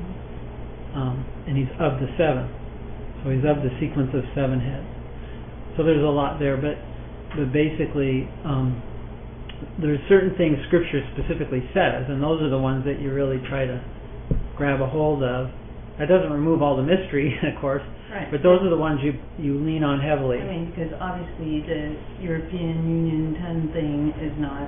Mhm. Um, and he's of the seven. So he's of the sequence of seven heads. So there's a lot there, but but basically um, there's certain things Scripture specifically says, and those are the ones that you really try to grab a hold of. That doesn't remove all the mystery, of course, Right. but those are the ones you you lean on heavily. I mean, because obviously the European Union ton thing is not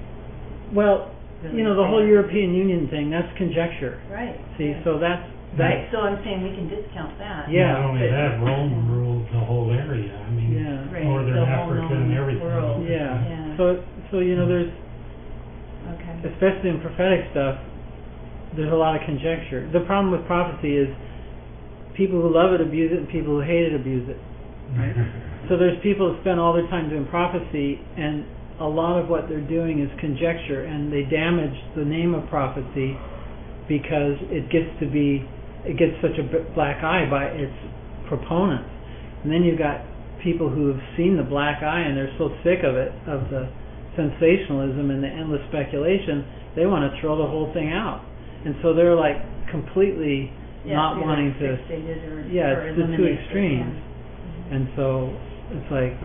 Well, really you know, the whole fair. European Union thing, that's conjecture. Right. See, right. so that's Right, that's so I'm saying we can discount that. Yeah, Not only but- that, Rome ruled the whole area. I mean, yeah. Right, Northern the whole Africa known and everything. world. Yeah. Yeah. So so you know, there's Okay. especially in prophetic stuff, there's a lot of conjecture. The problem with prophecy is people who love it abuse it, and people who hate it abuse it. Right. So there's people that spend all their time doing prophecy, and a lot of what they're doing is conjecture, and they damage the name of prophecy because it gets to be, it gets such a b- black eye by its proponents. And then you've got people who have seen the black eye and they're so sick of it, of the sensationalism and the endless speculation, they want to throw the whole thing out. And so they're like completely Yeah, not either wanting to, fixated or, yeah, or it's the two eliminate it, extremes. yeah. And so it's like,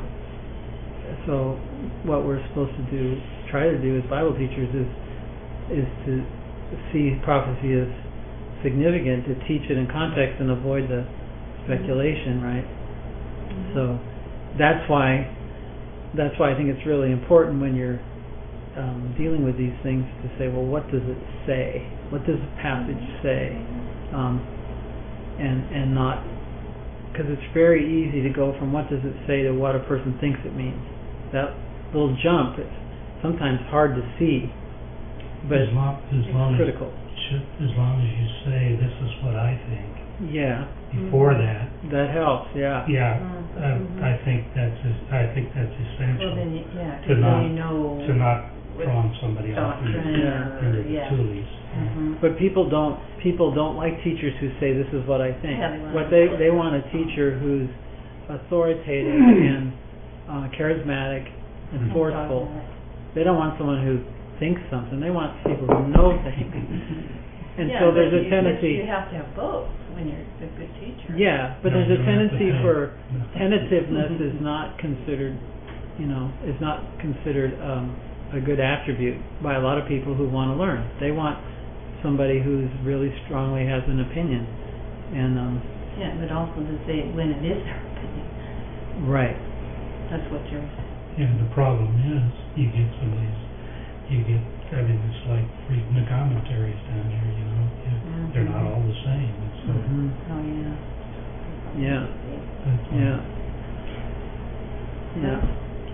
so what we're supposed to do, try to do as Bible teachers is is to see prophecy as significant, to teach it in context and avoid the speculation, right? Mhm. So that's why that's why I think it's really important when you're um, dealing with these things to say, well, what does it say? What does the passage say? Um, and and not, because it's very easy to go from what does it say to what a person thinks it means. That little jump is sometimes hard to see, but as long, as long it's as, critical. should, as long as you say, this is what I think, Yeah, before Mhm. that, that helps. Yeah. yeah, Mhm. uh, I think that's, es- I think that's Well, essential, then, you- yeah, to because not- then you know to not what throwing somebody off into, doctrine Yeah. into or, the yeah. tulies. Mhm. But people don't people don't like teachers who say this is what I think. Yeah, they want what to- they they want a teacher who's authoritative and uh, charismatic and Mhm. forceful. They don't want someone who thinks something. They want people who know things. And Yeah, so but there's you- a but tendency. You have to have both when you're a good teacher. Yeah, but No, there's you a don't have to tendency think. for No. tentativeness is not considered, you know, is not considered um, a good attribute by a lot of people who want to learn. They want somebody who's really strongly has an opinion, and um, Yeah, but also to say when it is their opinion. right, That's what you're, And the problem is, you get some of these, you get, I mean, it's like reading the commentaries down here, you know, you- they're not all the same, and so, Mhm. oh, yeah. Yeah. that's why- yeah, yeah.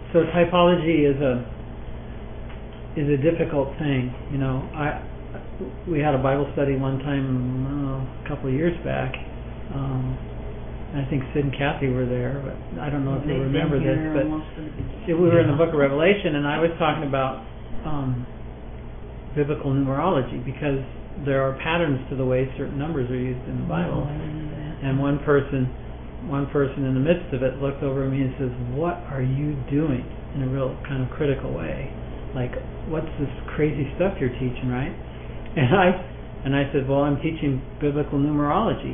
so typology is a is a difficult thing. You know, I we had a Bible study one time uh, a couple of years back. Um, I think Sid and Kathy were there, but I don't know if They've you been remember this. here But almost to the beginning. we were in the Book of Revelation, and I was talking about um, biblical numerology because there are patterns to the way certain numbers are used in the Bible. Oh, I didn't know that. And one person, one person in the midst of it looked over at me and says, "What are you doing?" in a real kind of critical way, like, "What's this crazy stuff you're teaching, right?" And I, and I said, "Well, I'm teaching biblical numerology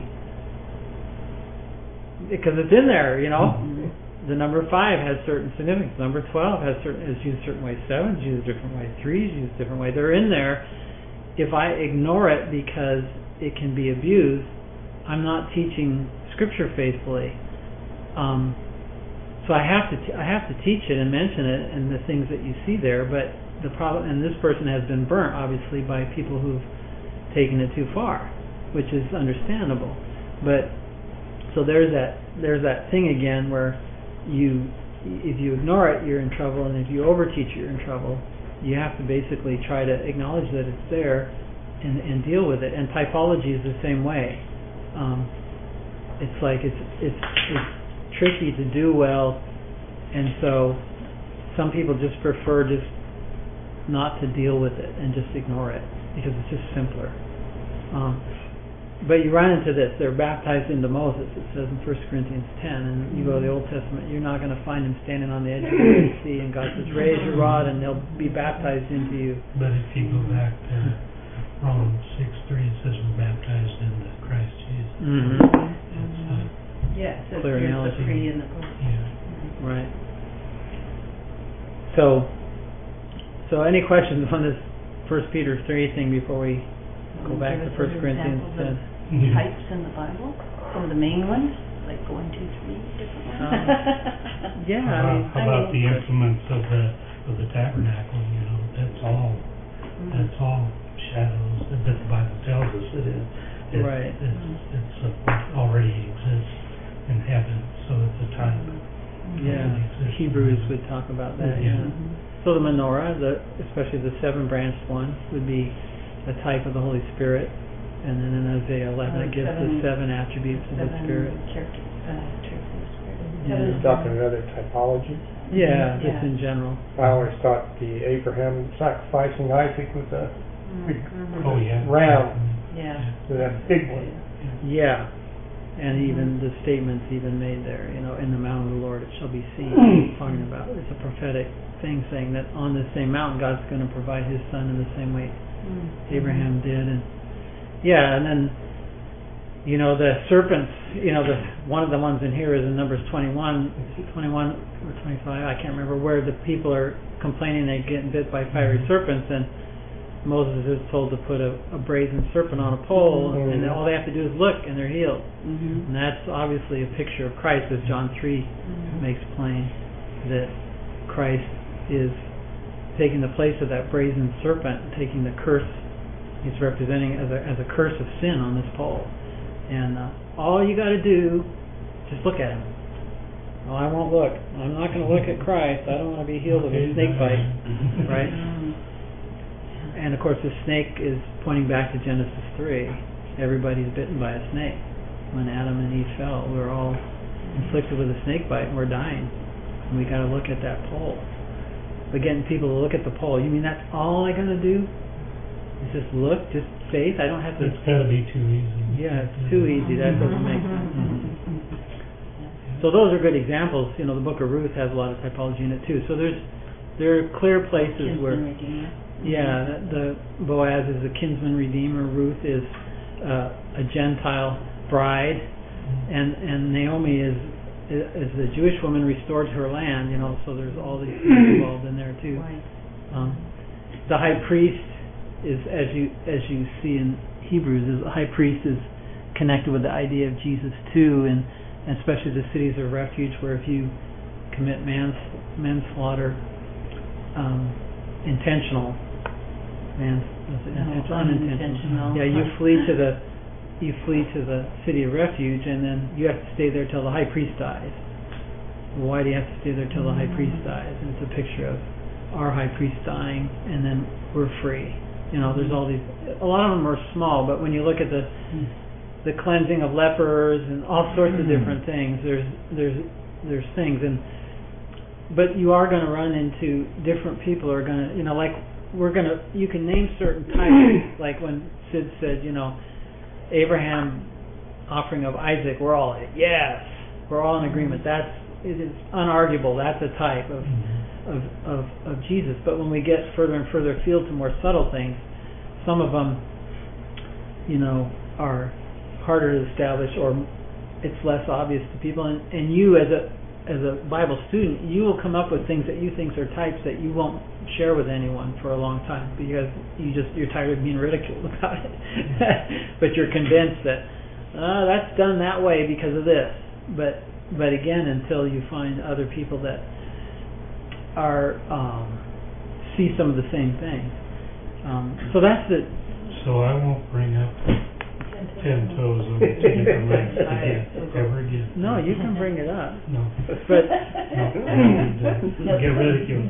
because it's in there, you know." Mhm. The number five has certain significance. Number twelve has certain is used a certain way. Seven is used a different way. Three is used a different way. They're in there. If I ignore it because it can be abused, I'm not teaching Scripture faithfully. Um, so I have to t- I have to teach it and mention it and the things that you see there. But the problem, and this person has been burnt obviously by people who've taken it too far, which is understandable. But so there's that there's that thing again where you if you ignore it, you're in trouble, and if you overteach it, you're in trouble. You have to basically try to acknowledge that it's there and, and deal with it. And typology is the same way. Um, it's like it's it's it's tricky to do well, and so some people just prefer just not to deal with it and just ignore it because it's just simpler. Um, But you run into this. They're baptized into Moses, it says in First Corinthians ten, and you go to the Old Testament, you're not going to find him standing on the edge of the Red Sea, and God says, "Raise your rod, and they'll be baptized into you." But if you go back to Romans six three, it says we're baptized into Christ Jesus. Mm-hmm. It's, uh, Yeah, so Clear here's analogy. the pre and the post. yeah. Right. So, so any questions on this First Peter three thing before we go Can you back give to us First some Corinthians examples ten? of Yeah. types in the Bible? Some of the main ones, like one, two, three, different ones? Um, Yeah, How I about, mean, how about the implements of the of the tabernacle? You know, that's all Mm. that's all shadows that the Bible tells us it is. It, Right. It's it's uh, what already exists in heaven, so it's a type. yeah, It exists. Hebrews would talk about that. Yeah. Yeah. So the menorah, the especially the seven-branched one, would be a type of the Holy Spirit, and then in Isaiah eleven Uh, it gives seven- the seven attributes of the Seven Spirit. character, uh, traits of the Spirit. Yeah. Seven- Talking about other typologies. Yeah, just Yeah. in general. I always thought the Abraham sacrificing Isaac was a big Mhm. Oh yeah. ram, Yeah. that big one. Yeah, and even the statements even made there, you know, in the mountain of the Lord it shall be seen. Talking about it's a prophetic thing, saying that on this same mountain God's going to provide His Son in the same way Mm. Abraham did, and yeah, and then you know the serpents. You know, the one of the ones in here is in Numbers twenty-one, twenty-one or twenty-five. I can't remember where the people are complaining they get bit by fiery serpents, and Moses is told to put a, a brazen serpent on a pole, Mhm. and all they have to do is look, and they're healed. Mhm. And that's obviously a picture of Christ, as John three Mhm. makes plain, that Christ is taking the place of that brazen serpent, taking the curse. He's representing it as a, as a curse of sin on this pole. And uh, all you got to do, just look at him. Oh, I won't look. I'm not going to look at Christ. I don't want to be healed of a snake bite, right? Mm. And of course, the snake is pointing back to Genesis three. Everybody's bitten by a snake. When Adam and Eve fell, we were all inflicted with a snake bite, and we're dying. And we got to look at that pole. But getting people to look at the pole, you mean that's all I got to do? Is just look, just faith? I don't have to. It's got to be too easy. Yeah, it's too easy. That doesn't make sense. So those are good examples. You know, the Book of Ruth has a lot of typology in it too. So there's there are clear places Kinsman where. Redeemer. Yeah, the, the Boaz is a kinsman redeemer. Ruth is uh, a Gentile bride, and and Naomi is is a Jewish woman restored to her land. You know, so there's all these things involved in there too. Right. Um, the high priest is, as you as you see in Hebrews, is the high priest is connected with the idea of Jesus too, and, and especially the cities of refuge, where if you commit mans manslaughter, um, intentional. Man, was it No, intentional? Unintentional. unintentional. Yeah, you flee to the you flee to the city of refuge, and then you have to stay there till the high priest dies. why do you have to stay there till the high priest dies? And it's a picture of our high priest dying, and then we're free. You know, there's all these, a lot of them are small, but when you look at the the cleansing of lepers and all sorts of different things, there's there's there's things, and but you are going to run into different people are going to, you know, like we're going to, you can name certain types, like when Sid said, you know, Abraham offering of Isaac, we're all like, yes, we're all in agreement. That's, it is unarguable. That's a type of, of of of Jesus. But when we get further and further afield to more subtle things, some of them, you know, are harder to establish, or it's less obvious to people. And, and you, as a as a Bible student, you will come up with things that you think are types that you won't share with anyone for a long time because you just you're tired of being ridiculed about it. But you're convinced that uh, that's done that way because of this. But but again, until you find other people that are um, see some of the same things. Um, so that's the. So I won't bring up ten toes on the two legs again, ever again. No, you can bring it up. No. But no, get ridiculed.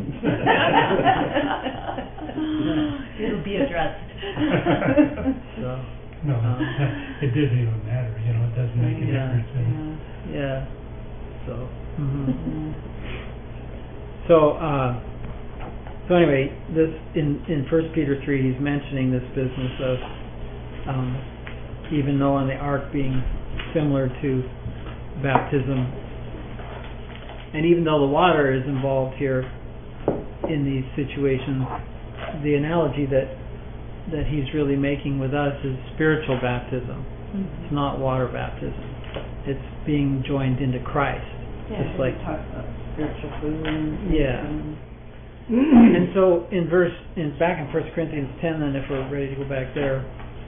It'll be addressed. So, no, um, it didn't even matter. You know, it doesn't make a yeah, difference. Yeah. yeah. So. Mm-hmm. So. Uh, so anyway, this in in First Peter three, he's mentioning this business of. Um, even though on the ark being similar to baptism, and even though the water is involved here in these situations, the analogy that that he's really making with us is spiritual baptism. Mm-hmm. It's not water baptism. It's being joined into Christ. Yeah, just like talk about spiritual food. And yeah. And so in verse in back in First Corinthians ten, then if we're ready to go back there.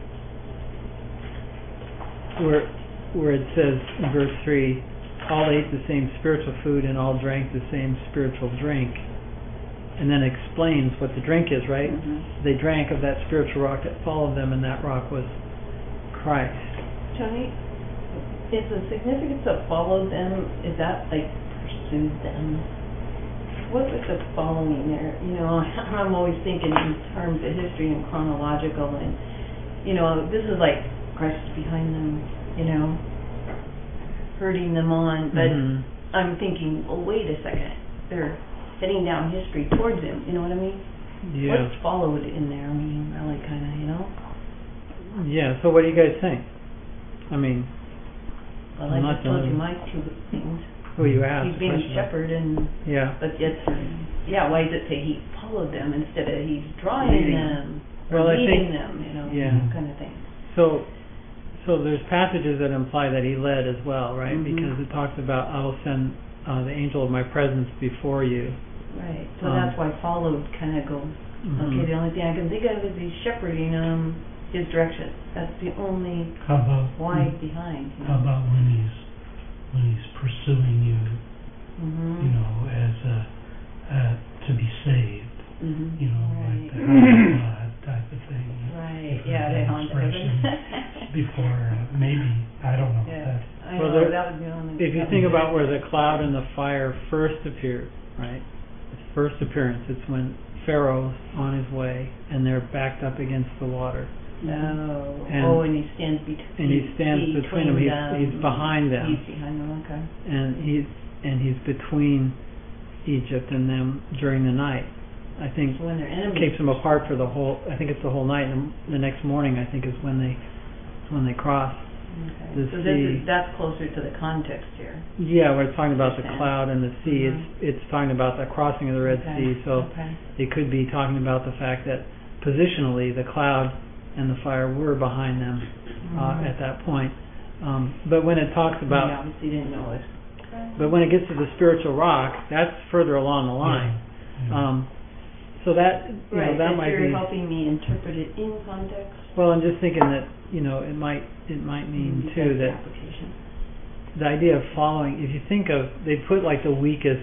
Where, where it says in verse three, all ate the same spiritual food and all drank the same spiritual drink, and then explains what the drink is, right? Mm-hmm. They drank of that spiritual rock that followed them, and that rock was Christ. Tony, is the significance of followed them, is that like pursued them? What was the following there? You know, I'm always thinking in terms of history and chronological, and you know, this is like Christ is behind them, you know, herding them on. But mm-hmm. I'm thinking, well, wait a second. They're heading down history towards him. You know what I mean? Yeah. What's followed in there? I mean, really kind of, you know? Yeah, so what do you guys think? I mean, well, I just told you my two things. Well, you asked. He's being a shepherd, and yeah. But yet, yeah, why does it say he followed them instead of he's drawing leading them or well, leading I think, them, you know, yeah. kind of thing. So, so there's passages that imply that he led as well, right? Mm-hmm. Because it talks about, I will send uh, the angel of my presence before you. Right. So um, that's why followed kind of goes. Mm-hmm. Okay. The only thing I can think of is he's shepherding um his direction. That's the only how about, why mm-hmm. behind. You know? How about when he's when he's pursuing you, mm-hmm. you know, as a uh, to be saved, mm-hmm. you know, right. like the hand of God type of thing. Right. Yeah. They haunt heaven. Before uh, maybe I don't know. Yeah. That, I well, know there, that would be only. If you think about where the cloud and the fire first appeared, right? Its first appearance, it's when Pharaoh's on his way and they're backed up against the water. No. And, oh, and he stands between. And he stands between, between them. He's, them. he's behind them. He's behind them. Okay. And he's and he's between Egypt and them during the night. I think so when they're enemies, keeps them apart for the whole. I think it's the whole night, and the next morning I think is when they when they cross okay. the so sea. This is, that's closer to the context here. Yeah, we're talking about the cloud and the sea. Mm-hmm. It's it's talking about the crossing of the Red okay. Sea. So okay. it could be talking about the fact that positionally the cloud and the fire were behind them mm-hmm. uh, at that point. Um, but when it talks about, yeah, obviously didn't know it. But when it gets to the spiritual rock, that's further along the line. Yeah. Yeah. Um, so that you right, know that but might you're be helping me interpret it in context. Well, I'm just thinking that you know it might it might mean mm-hmm. too that application. the idea of following. If you think of, they put like the weakest,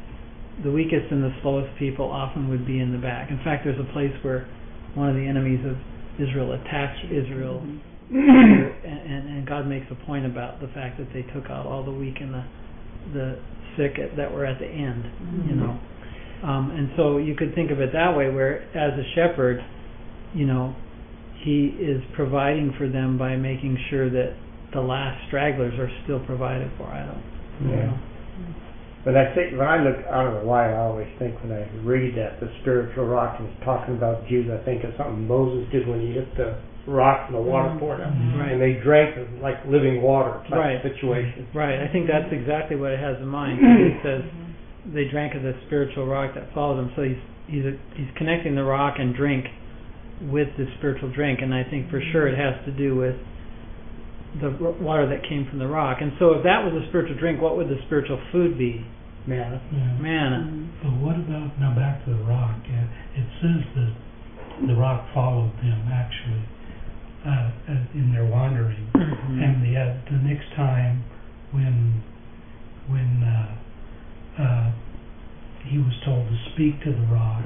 the weakest and the slowest people often would be in the back. In fact, there's a place where one of the enemies of Israel attacks Israel, mm-hmm. and, and and God makes a point about the fact that they took out all the weak and the the sick at, that were at the end, Mhm. you know. Um, and so you could think of it that way, where as a shepherd, you know, he is providing for them by making sure that the last stragglers are still provided for. I don't, I don't Yeah. know. But I think when I look, I don't know why I always think when I read that the spiritual rock and it's talking about Jews, I think of something Moses did when he hit the rock and the water Mhm. poured out, Mhm. Right. and they drank it like living water type Right. situation. Right. I think that's exactly what it has in mind. 'Cause it says Mhm. they drank of the spiritual rock that followed them. So he's he's a, he's connecting the rock and drink with the spiritual drink, and I think for sure it has to do with the r- water that came from the rock. And so if that was a spiritual drink, what would the spiritual food be? Man, Yeah. Manna. Mhm. But what about, now back to the rock, uh, it says that the rock followed them actually uh, uh, in their wandering. Mhm. And the uh, the next time when when uh, uh, he was told to speak to the rock,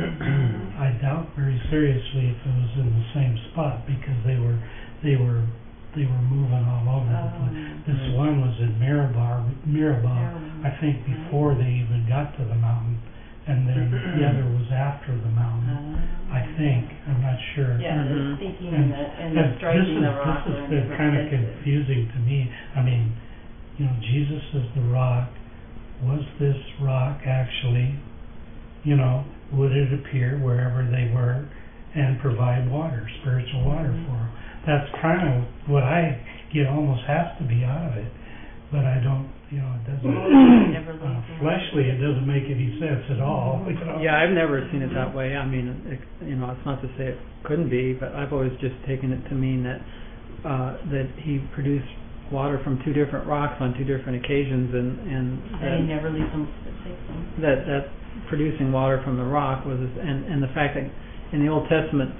I doubt very seriously if it was in the same spot, because they were they were they were moving all over the place. Um, This Right. one was in Meribah, Meribah, Meribah. I think before they even got to the mountain, and then the other was after the mountain. uh, I think, I'm not sure. Yeah, the Mhm. speaking And- and the, and And the striking this is, the rock this are has in been different kind of places. confusing to me. I mean, you know, Jesus is the rock. Was this rock actually, you know, would it appear wherever they were and provide water, spiritual water Mhm. for them? That's kind of what I get almost has to be out of it. But I don't, you know, it doesn't, Never leaves uh, the fleshly, it doesn't make any sense at all, you know? Yeah, I've never seen it that way. I mean, it, you know, it's not to say it couldn't be, but I've always just taken it to mean that uh, that he produced water from two different rocks on two different occasions, and and And he that never leaves them, takes them. that, that producing water from the rock was, and and the fact that in the Old Testament,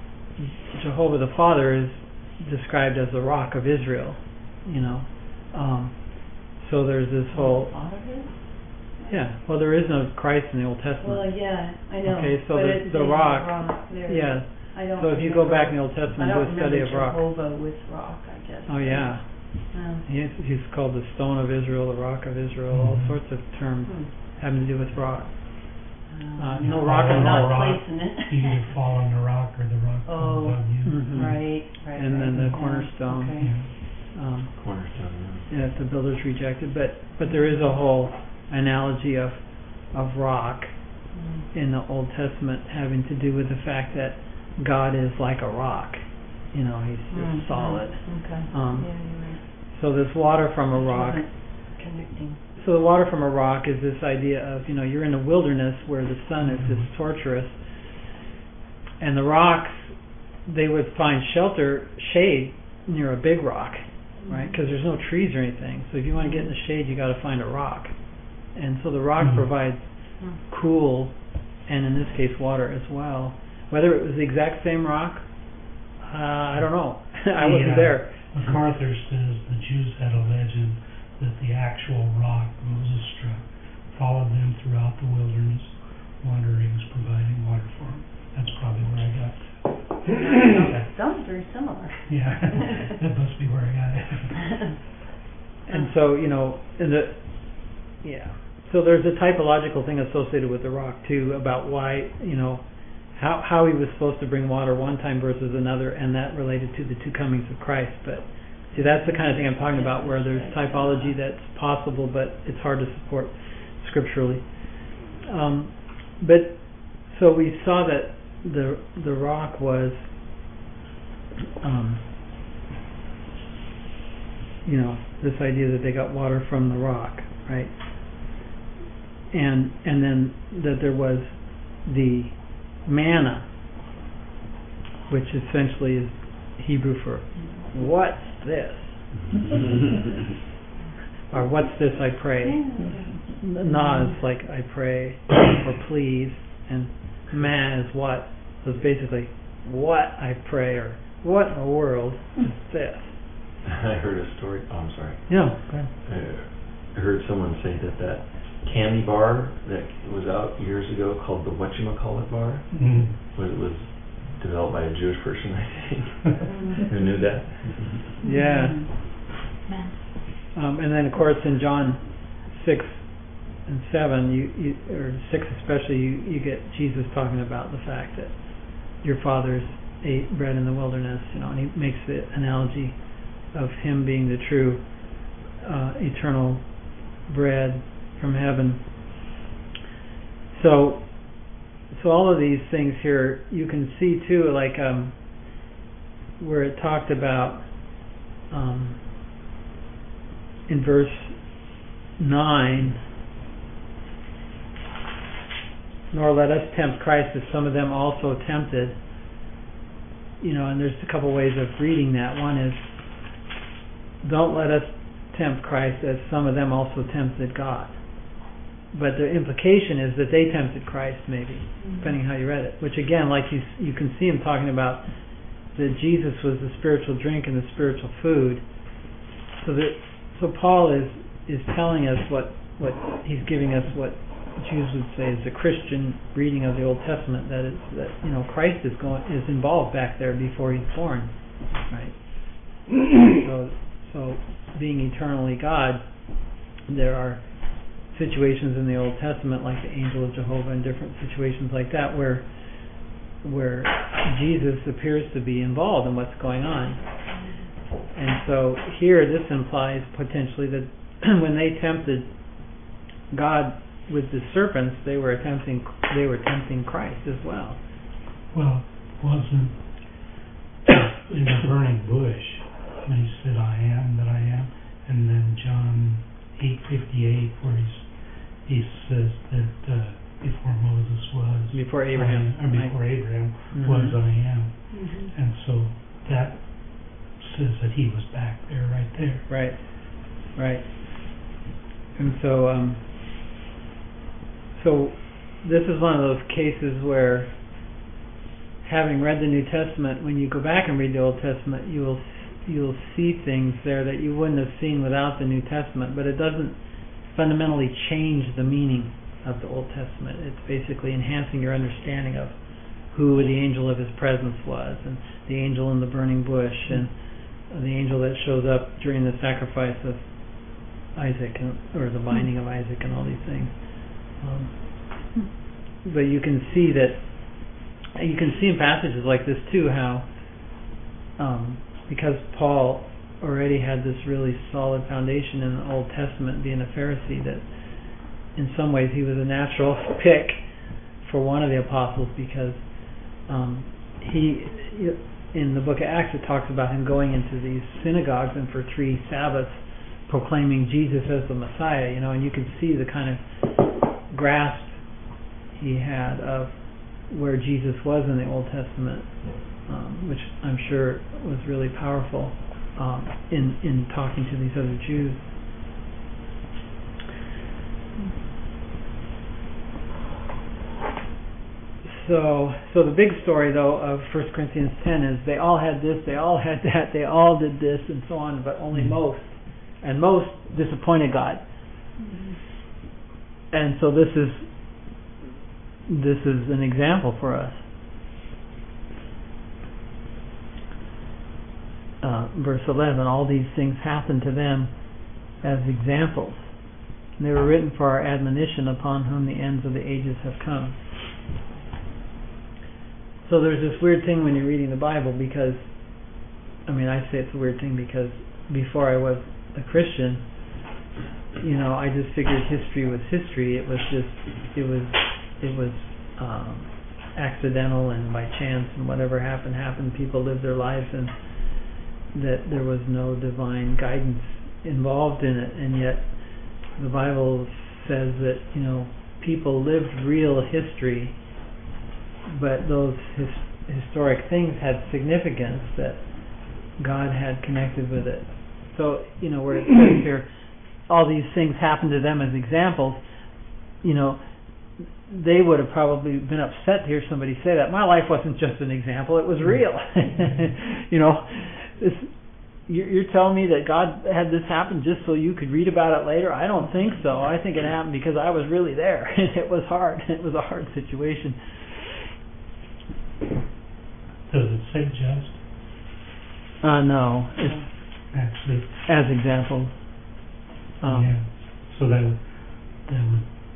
Jehovah the Father is described as the rock of Israel, you know. Um, so there's this whole, Father is? yeah. Well, there is no Christ in the Old Testament. Well, yeah, I know. Okay, so but the- it's the saying rock- there. Yeah. I don't. So if you go remember- back in the Old Testament, I do don't a study remember of rock. Jehovah with rock, I guess. Oh yeah, Um, he's, he's called the Stone of Israel, the Rock of Israel, all Mhm. sorts of terms hmm. having to do with rock. Um, Uh, You no fall rock and on the roll. Not rock, placing it. You either fall on the rock or the rock Oh. falls on you. Mhm. Right, right. And then right, the yeah, cornerstone. Okay. Yeah. Um, Cornerstone, yeah. yeah, the builders rejected, but but there is a whole analogy of of rock Mm. in the Old Testament having to do with the fact that God is like a rock. You know, he's just Mm, solid. mm, Okay. Um, yeah, you're right. So this water from a rock. Wasn't Connecting. So the water from a rock is this idea of, you know, you're in a wilderness where the sun is just torturous, and the rocks, they would find shelter, shade near a big rock, right? Because there's no trees or anything. So if you want to get in the shade, you got to find a rock, and so the rock Mhm. provides Mm. cool, and in this case, water as well. Whether it was the exact same rock, uh, I don't know. I wasn't Yeah. there. MacArthur says the Jews had a legend that the actual rock Moses struck followed them throughout the wilderness wanderings, providing water for them. That's probably where I got it. That sounds very similar. Yeah, that must be where I got it. And so, you know, in the, yeah. So there's a typological thing associated with the rock too, about why, you know, how how he was supposed to bring water one time versus another, and that related to the two comings of Christ. But see, that's the kind of thing I'm talking about, where there's typology that's possible, but it's hard to support scripturally. Um, but so we saw that the the rock was, um, you know, this idea that they got water from the rock, right? And and then that there was the manna, which essentially is Hebrew for what's this, or what's this I pray. Na is like I pray or please, and ma is what. So it's basically what I pray, or what in the world is this. I heard a story. Oh, I'm sorry. Yeah. Okay. Uh, I heard someone say that that candy bar that was out years ago called the whatchamacallit bar Mm. was was developed by a Jewish person, I think. Who knew that? Yeah. Um, and then of course in John six and seven, you, you or six especially, you, you get Jesus talking about the fact that your fathers ate bread in the wilderness, you know, and he makes the analogy of him being the true uh, eternal bread from heaven. So, so all of these things here, you can see too, like um, where it talked about um, in verse nine, nor let us tempt Christ as some of them also tempted. You know, and there's a couple ways of reading that. One is, don't let us tempt Christ as some of them also tempted God. But the implication is that they tempted Christ, maybe, mm-hmm. depending how you read it. Which again, like you you can see him talking about that Jesus was the spiritual drink and the spiritual food. So that so Paul is is telling us what what he's giving us what Jews would say is the Christian reading of the Old Testament, that is that you know Christ is going is involved back there before he's born, right? so so being eternally God, there are situations in the Old Testament like the angel of Jehovah and different situations like that where where Jesus appears to be involved in what's going on. And so here this implies potentially that when they tempted God with the serpents, they were attempting they were tempting Christ as well. Well, wasn't in the burning bush when he said, "I am that I am," and then John eight fifty eight, where he's, he says that uh, before Moses was, before Abraham, I, or before I, Abraham mm-hmm. was, I am, mm-hmm. and so that says that he was back there, right there. Right, right, and so. Um, So this is one of those cases where, having read the New Testament, when you go back and read the Old Testament, you will you'll see things there that you wouldn't have seen without the New Testament. But it doesn't fundamentally change the meaning of the Old Testament. It's basically enhancing your understanding of who the angel of his presence was, and the angel in the burning bush, and the angel that shows up during the sacrifice of Isaac, and, or the binding of Isaac, and all these things. Um, but you can see that you can see in passages like this too how um, because Paul already had this really solid foundation in the Old Testament, being a Pharisee, that in some ways he was a natural pick for one of the apostles, because um, he in the book of Acts it talks about him going into these synagogues and for three Sabbaths proclaiming Jesus as the Messiah, you know, and you can see the kind of grasp he had of where Jesus was in the Old Testament, um, which I'm sure was really powerful um, in in talking to these other Jews. So, so the big story though of First Corinthians ten is they all had this, they all had that, they all did this, and so on, but only most, and most disappointed God. Mm-hmm. And so this is this is an example for us. Uh, verse eleven, all these things happened to them as examples. And they were written for our admonition, upon whom the ends of the ages have come. So there's this weird thing when you're reading the Bible, because, I mean, I say it's a weird thing because before I was a Christian, you know, I just figured history was history. It was just, it was, it was um, accidental and by chance, and whatever happened, happened. People lived their lives, and that there was no divine guidance involved in it. And yet, the Bible says that, you know, people lived real history, but those his, historic things had significance that God had connected with it. So, you know, where it says here, all these things happened to them as examples, you know, they would have probably been upset to hear somebody say that. My life wasn't just an example, it was real. You know, this, you're, you're telling me that God had this happen just so you could read about it later? I don't think so. I think it happened because I was really there. It was hard. It was a hard situation. Does it say just? Uh, no. It's Actually, as examples. Um, yeah. So that would, that would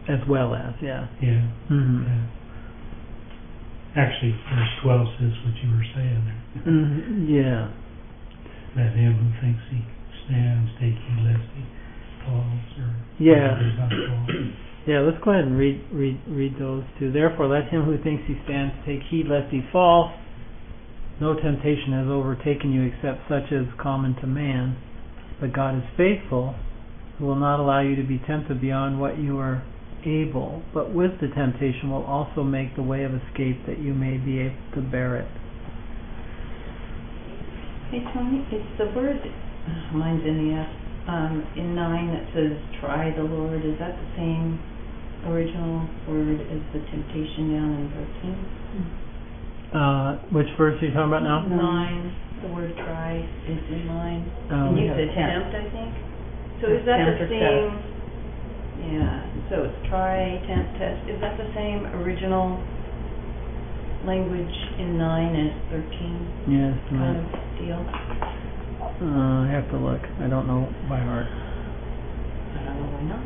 As well as, yeah. Yeah. Mm-hmm. Yeah. Actually, verse twelve says what you were saying there. Mm-hmm. Yeah. Let him who thinks he stands take heed lest he falls, or Yeah. does not fall. Yeah, let's go ahead and read, read, read those two. Therefore, let him who thinks he stands take heed lest he fall. No temptation has overtaken you except such as common to man. But God is faithful, who will not allow you to be tempted beyond what you are able, but with the temptation will also make the way of escape that you may be able to bear it. Hey Tony, it's the word, uh, mine's in the S, um, in nine that says try the Lord. Is that the same original word as the temptation down in thirteen? Uh, which verse are you talking about now? Nine, the word try is in nine. Um, And you yeah. said Tempt. tempt, I think? So is that Tempt the or same? Yeah, so it's try, tempt, test. Is that the same original language in nine as thirteen Yes. kind of deal? Uh, I have to look. I don't know by heart. I don't know why not.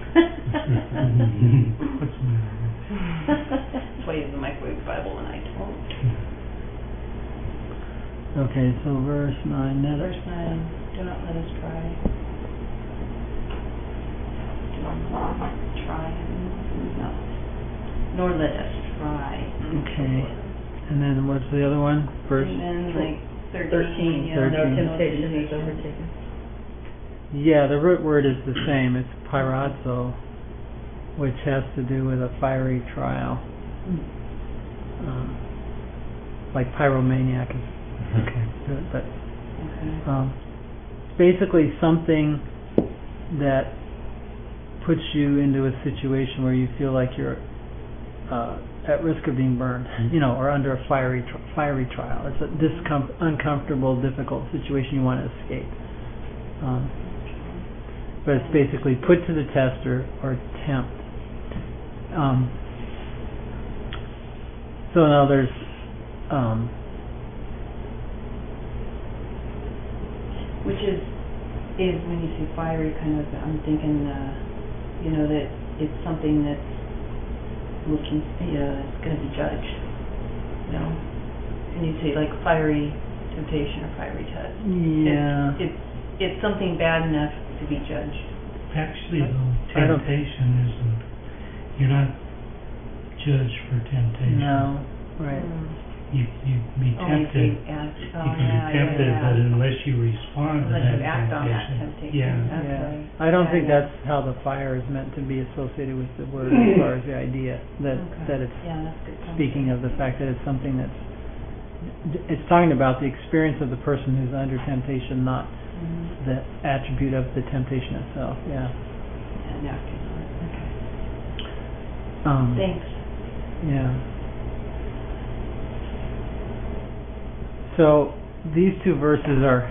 What's the matter? That's why you have the microwave Bible and I don't. Okay, so verse nine. Net- Verse nine, do not let us try. Do not try, no. Nor let us try. Okay. And then what's the other one? Verse. And then like thirteen. Thirteen, Yeah, no Thirteen. temptation is overtaken. Yeah, the root word is the same. It's pyrazo, which has to do with a fiery trial. Um, like pyromaniac is okay, good, but Okay. um, basically something that puts you into a situation where you feel like you're uh, at risk of being burned, you know, or under a fiery tr- fiery trial. It's a discom- uncomfortable, difficult situation you want to escape. Um, but it's basically put to the test or, or tempt. Um, so now there's um, Which is, is when you say fiery, kind of, I'm thinking, uh, you know, that it's something that's looking, you know, it's going to be judged, you know? And you say like fiery temptation or fiery test. yeah. It's, it's, it's something bad enough to be judged. Actually, I though, don't- temptation isn't, you're not judged for temptation. No, right. Mm. You, you can be Only if tempted. you act, oh, You can yeah, be tempted, yeah, but yeah. unless you respond to Unless that you act on that temptation. temptation. Yeah. Okay. Yeah. I don't Yeah, think yeah. that's how the fire is meant to be associated with the word as far as the idea that Okay. that it's Yeah, that's good. speaking of the fact that it's something that's it's talking about the experience of the person who's under temptation, not Mhm. the attribute of the temptation itself. Yeah. And acting on it. Okay. Um, Thanks. Yeah. So these two verses are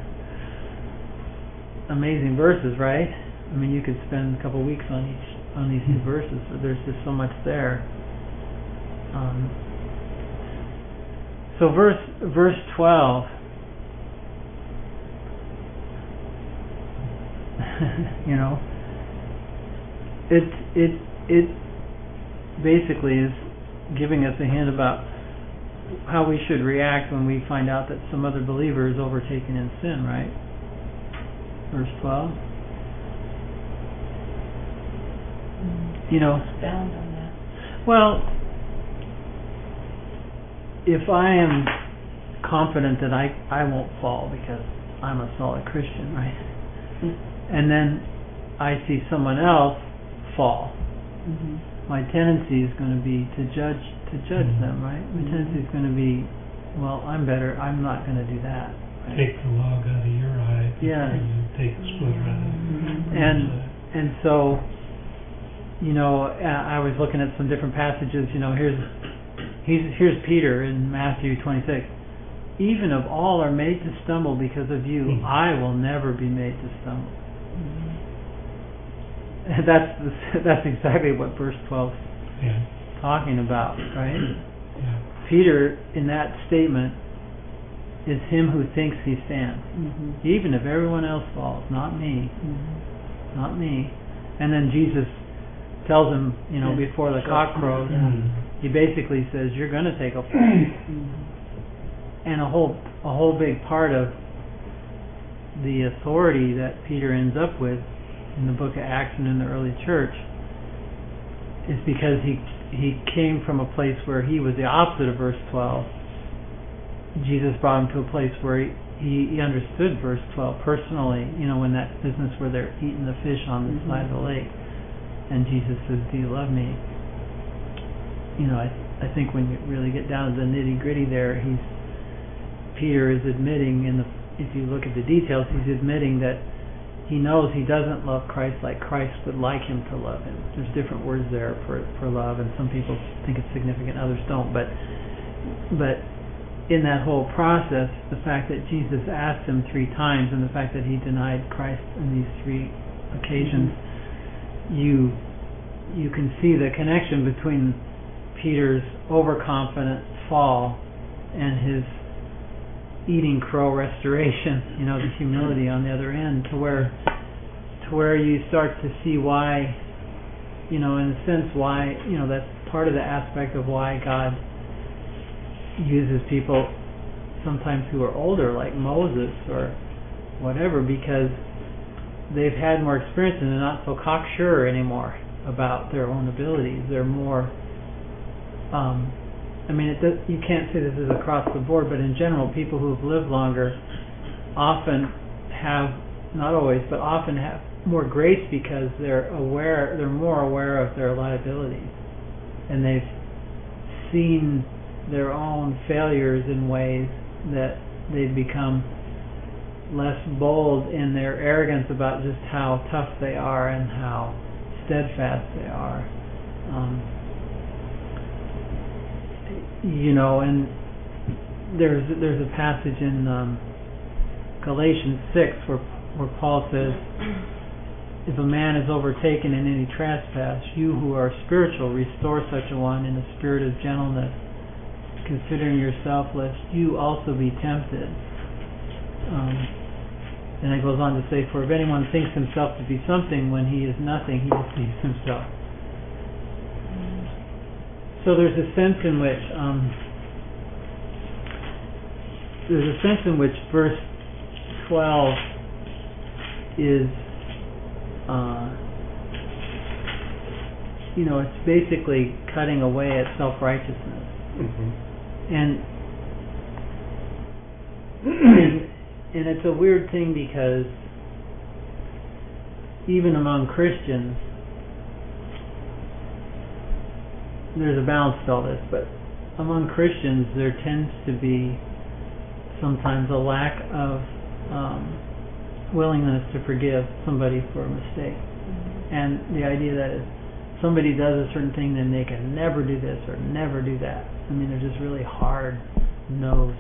amazing verses, right? I mean, you could spend a couple weeks on each on these two verses, but there's just so much there. Um, so verse verse twelve. You know, it it it basically is giving us a hint about how we should react when we find out that some other believer is overtaken in sin, right? Verse twelve. You know, Expound on that. well, if I am confident that I, I won't fall because I'm a solid Christian, right? And then I see someone else fall, Mm-hmm. my tendency is going to be to judge to judge Mhm. them, right? My tendency is going to be, well, I'm better. I'm not going to do that. Right? Take the log out of your eye. Yeah. before you take the splinter out of Mhm. your And eye. and so, you know, uh, I was looking at some different passages. You know, here's he's here's Peter in Matthew twenty-six. Even if all are made to stumble because of you, Mhm. I will never be made to stumble. Mhm. That's the, that's exactly what verse twelve is Yeah. talking about, right? Yeah. Peter, in that statement, is him who thinks he stands. Mhm. Even if everyone else falls, not me, Mhm. not me. And then Jesus tells him, you know, Yeah. before the cock crows, Mm. he basically says, "You're going to take a fall." Mhm. And a whole a whole big part of the authority that Peter ends up with in the book of Acts and in the early church is because he he came from a place where he was the opposite of verse twelve. Jesus brought him to a place where he, he, he understood verse twelve personally, you know, in that business where they're eating the fish on the Mhm. side of the lake. And Jesus says, "Do you love me?" You know, I I think when you really get down to the nitty gritty there, he's Peter is admitting in the if you look at the details, he's admitting that he knows he doesn't love Christ like Christ would like him to love him. There's different words there for for love, and some people think it's significant, others don't. But but in that whole process, the fact that Jesus asked him three times, and the fact that he denied Christ on these three occasions, you you can see the connection between Peter's overconfident fall and his eating crow restoration, you know, the humility on the other end, to where to where you start to see why, you know, in a sense why, you know, that's part of the aspect of why God uses people sometimes who are older, like Moses or whatever, because they've had more experience and they're not so cocksure anymore about their own abilities. They're more um, I mean, it does, you can't say this is across the board, but in general, people who have lived longer often have, not always, but often have more grace because they're aware, they're more aware of their liabilities, and they've seen their own failures in ways that they've become less bold in their arrogance about just how tough they are and how steadfast they are. Um, You know, and there's there's a passage in um, Galatians six where where Paul says, "If a man is overtaken in any trespass, you who are spiritual, restore such a one in a spirit of gentleness, considering yourself, lest you also be tempted." Um, and it goes on to say, "For if anyone thinks himself to be something when he is nothing, he deceives himself." So there's a sense in which um, there's a sense in which verse twelve is, uh, you know, it's basically cutting away at self-righteousness, Mhm. and and and it's a weird thing because even among Christians, there's a balance to all this, but among Christians there tends to be sometimes a lack of um, willingness to forgive somebody for a mistake. Mm-hmm. And the idea that if somebody does a certain thing, then they can never do this or never do that. I mean, they're just really hard-nosed.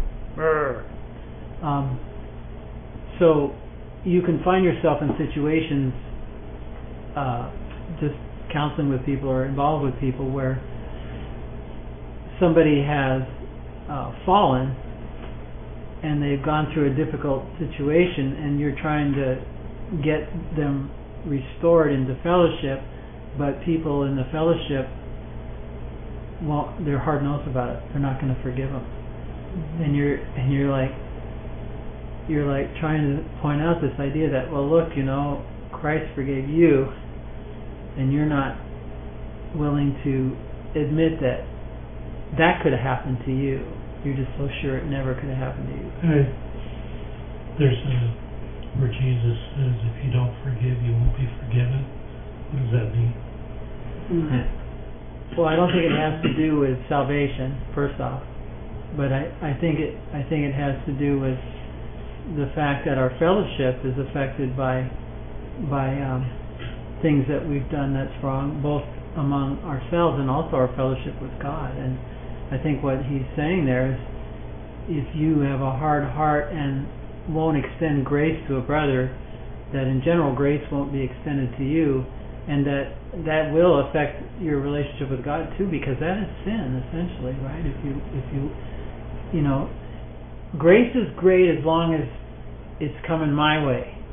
Um, so you can find yourself in situations uh, just counseling with people or involved with people where somebody has uh, fallen and they've gone through a difficult situation, and you're trying to get them restored into fellowship, but people in the fellowship, well, they're hard-nosed about it. They're not going to forgive them. Mm-hmm. And you're and you're like you're like trying to point out this idea that, well, look, you know, Christ forgave you, and you're not willing to admit that that could have happened to you. You're just so sure it never could have happened to you. I, there's a where Jesus says, "If you don't forgive, you won't be forgiven." What does that mean? Mm-hmm. Well, I don't think it has to do with salvation, first off, but I, I think it I think it has to do with the fact that our fellowship is affected by by um, things that we've done that's wrong, both among ourselves and also our fellowship with God. And I think what he's saying there is, if you have a hard heart and won't extend grace to a brother, that in general grace won't be extended to you, and that that will affect your relationship with God too, because that is sin, essentially, right? If you if you you know, grace is great as long as it's coming my way.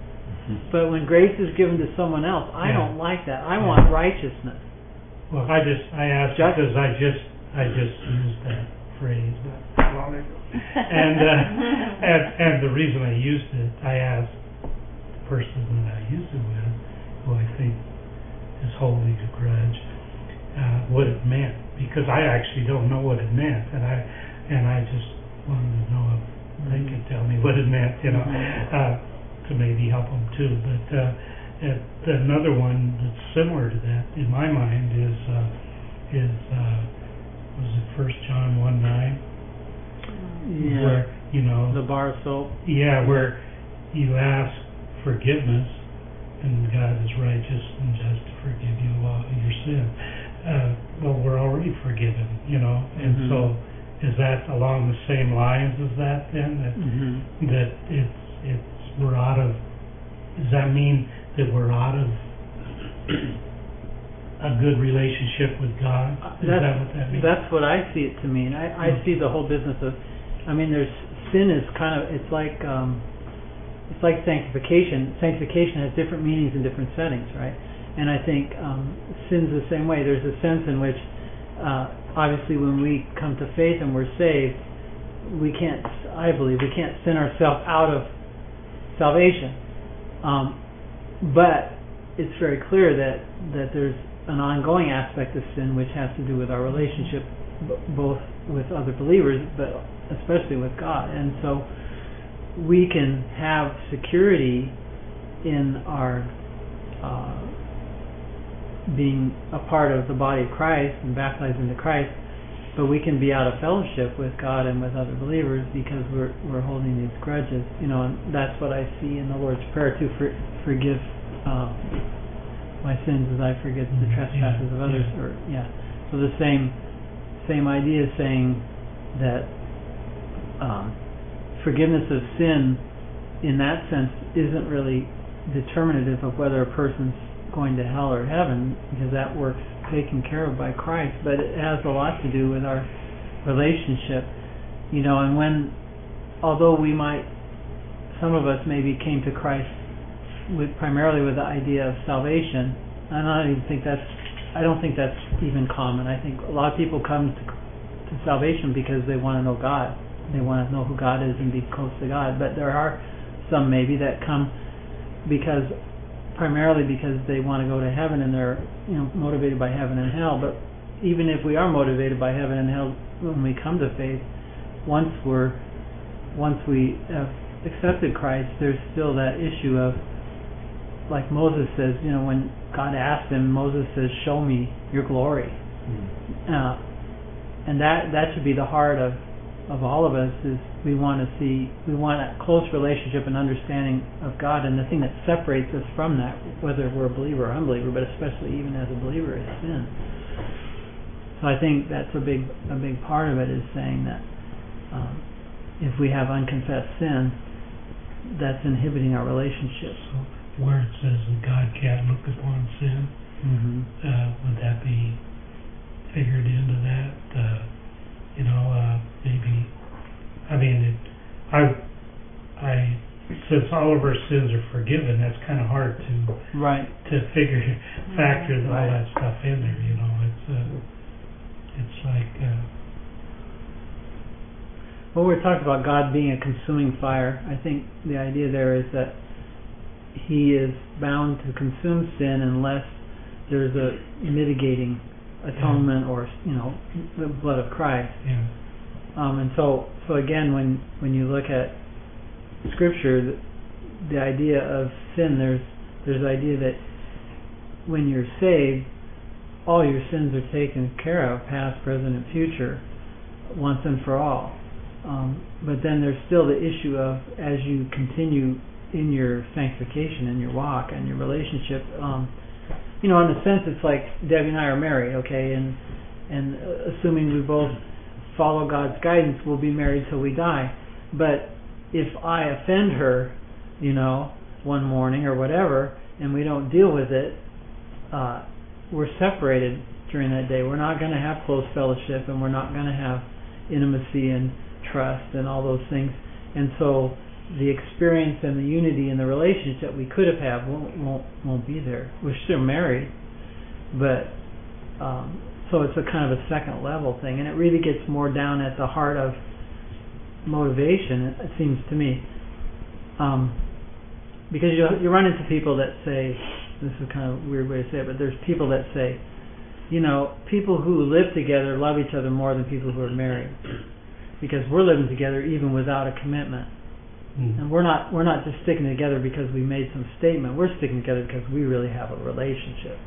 But when grace is given to someone else, I Yeah. don't like that. I Yeah. want righteousness. Well, I just, I asked Just- because I just, I just used that phrase not that long ago. And, uh, and, and the reason I used it, I asked the person that I used it with, who I think is holding a grudge, uh, what it meant, because I actually don't know what it meant, and I, and I just wanted to know if they could tell me what it meant, you know, uh, to maybe help them too. But, uh, and another one that's similar to that, in my mind, is, uh, is, uh, was it First John one nine? Yeah. Where, you know, The bar of soap. yeah, where you ask forgiveness, and God is righteous and just to forgive you of all your sin. Uh, well, we're already forgiven, you know, and Mhm. so is that along the same lines as that then? That, Mm-hmm. that it's, it's, we're out of, does that mean that we're out of a good relationship with God? Is That's, that what that means? that's what I see it to mean. I, I Hmm. see the whole business of, I mean, there's, sin is kind of, it's like, um, it's like sanctification. Sanctification has different meanings in different settings, right? And I think um, sin's the same way. There's a sense in which, uh, obviously, when we come to faith and we're saved, we can't, I believe, we can't sin ourselves out of salvation. Um, but it's very clear that, that there's an ongoing aspect of sin which has to do with our relationship, b- both with other believers, but especially with God. And so we can have security in our uh, being a part of the body of Christ and baptized into Christ, but we can be out of fellowship with God and with other believers because we're we're holding these grudges, you know. And that's what I see in the Lord's Prayer too. For, forgive uh, my sins as I forgive the trespasses of others. Or yeah, so the same same idea, saying that um, forgiveness of sin, in that sense, isn't really determinative of whether a person's going to hell or heaven, because that work's taken care of by Christ. But it has a lot to do with our relationship, you know. And when, although we might, some of us maybe came to Christ with primarily with the idea of salvation, and I don't even think that's, I don't think that's even common. I think a lot of people come to, to salvation because they want to know God. They want to know who God is and be close to God. But there are some maybe that come because primarily because they want to go to heaven and they're, you know, motivated by heaven and hell. But even if we are motivated by heaven and hell when we come to faith, once we're once we have accepted Christ, there's still that issue of, like Moses says, you know, when God asked him, Moses says, "Show me your glory." Mm. Uh, and that that should be the heart of of all of us, is we want to see, we want a close relationship and understanding of God, and the thing that separates us from that, whether we're a believer or unbeliever, but especially even as a believer, is sin. So I think that's a big a big part of it, is saying that um, if we have unconfessed sin, that's inhibiting our relationship. So where it says that God can't look upon sin, Mm-hmm. uh, would that be figured into that? Uh, you know, uh, maybe, I mean, it, I, I, since all of our sins are forgiven, that's kind of hard to, Right. to figure, factor all Right. that stuff in there, you know, it's, uh, it's like, uh, Well, we're talking about God being a consuming fire. I think the idea there is that He is bound to consume sin unless there's a mitigating atonement, yeah. or, you know, the blood of Christ. yeah. Um, and so, so again, when when you look at Scripture, the, the idea of sin, there's there's the idea that when you're saved, all your sins are taken care of, past, present, and future, once and for all. Um, but then there's still the issue of, as you continue in your sanctification and your walk and your relationship, um, you know, in a sense, it's like Debbie and I are married, okay, and and uh, assuming we both follow God's guidance, we'll be married till we die. But if I offend her, you know, one morning or whatever, and we don't deal with it, uh, we're separated during that day. We're not going to have close fellowship, and we're not going to have intimacy and trust and all those things. And so the experience and the unity and the relationship we could have had won't won't won't be there. We're still married, but um, so it's a kind of a second level thing, and it really gets more down at the heart of motivation. It, it seems to me, um, because you you run into people that say, this is kind of a weird way to say it, but there's people that say, you know, people who live together love each other more than people who are married, because we're living together even without a commitment. Mm. And we're not we're not just sticking together because we made some statement. We're sticking together because we really have a relationship.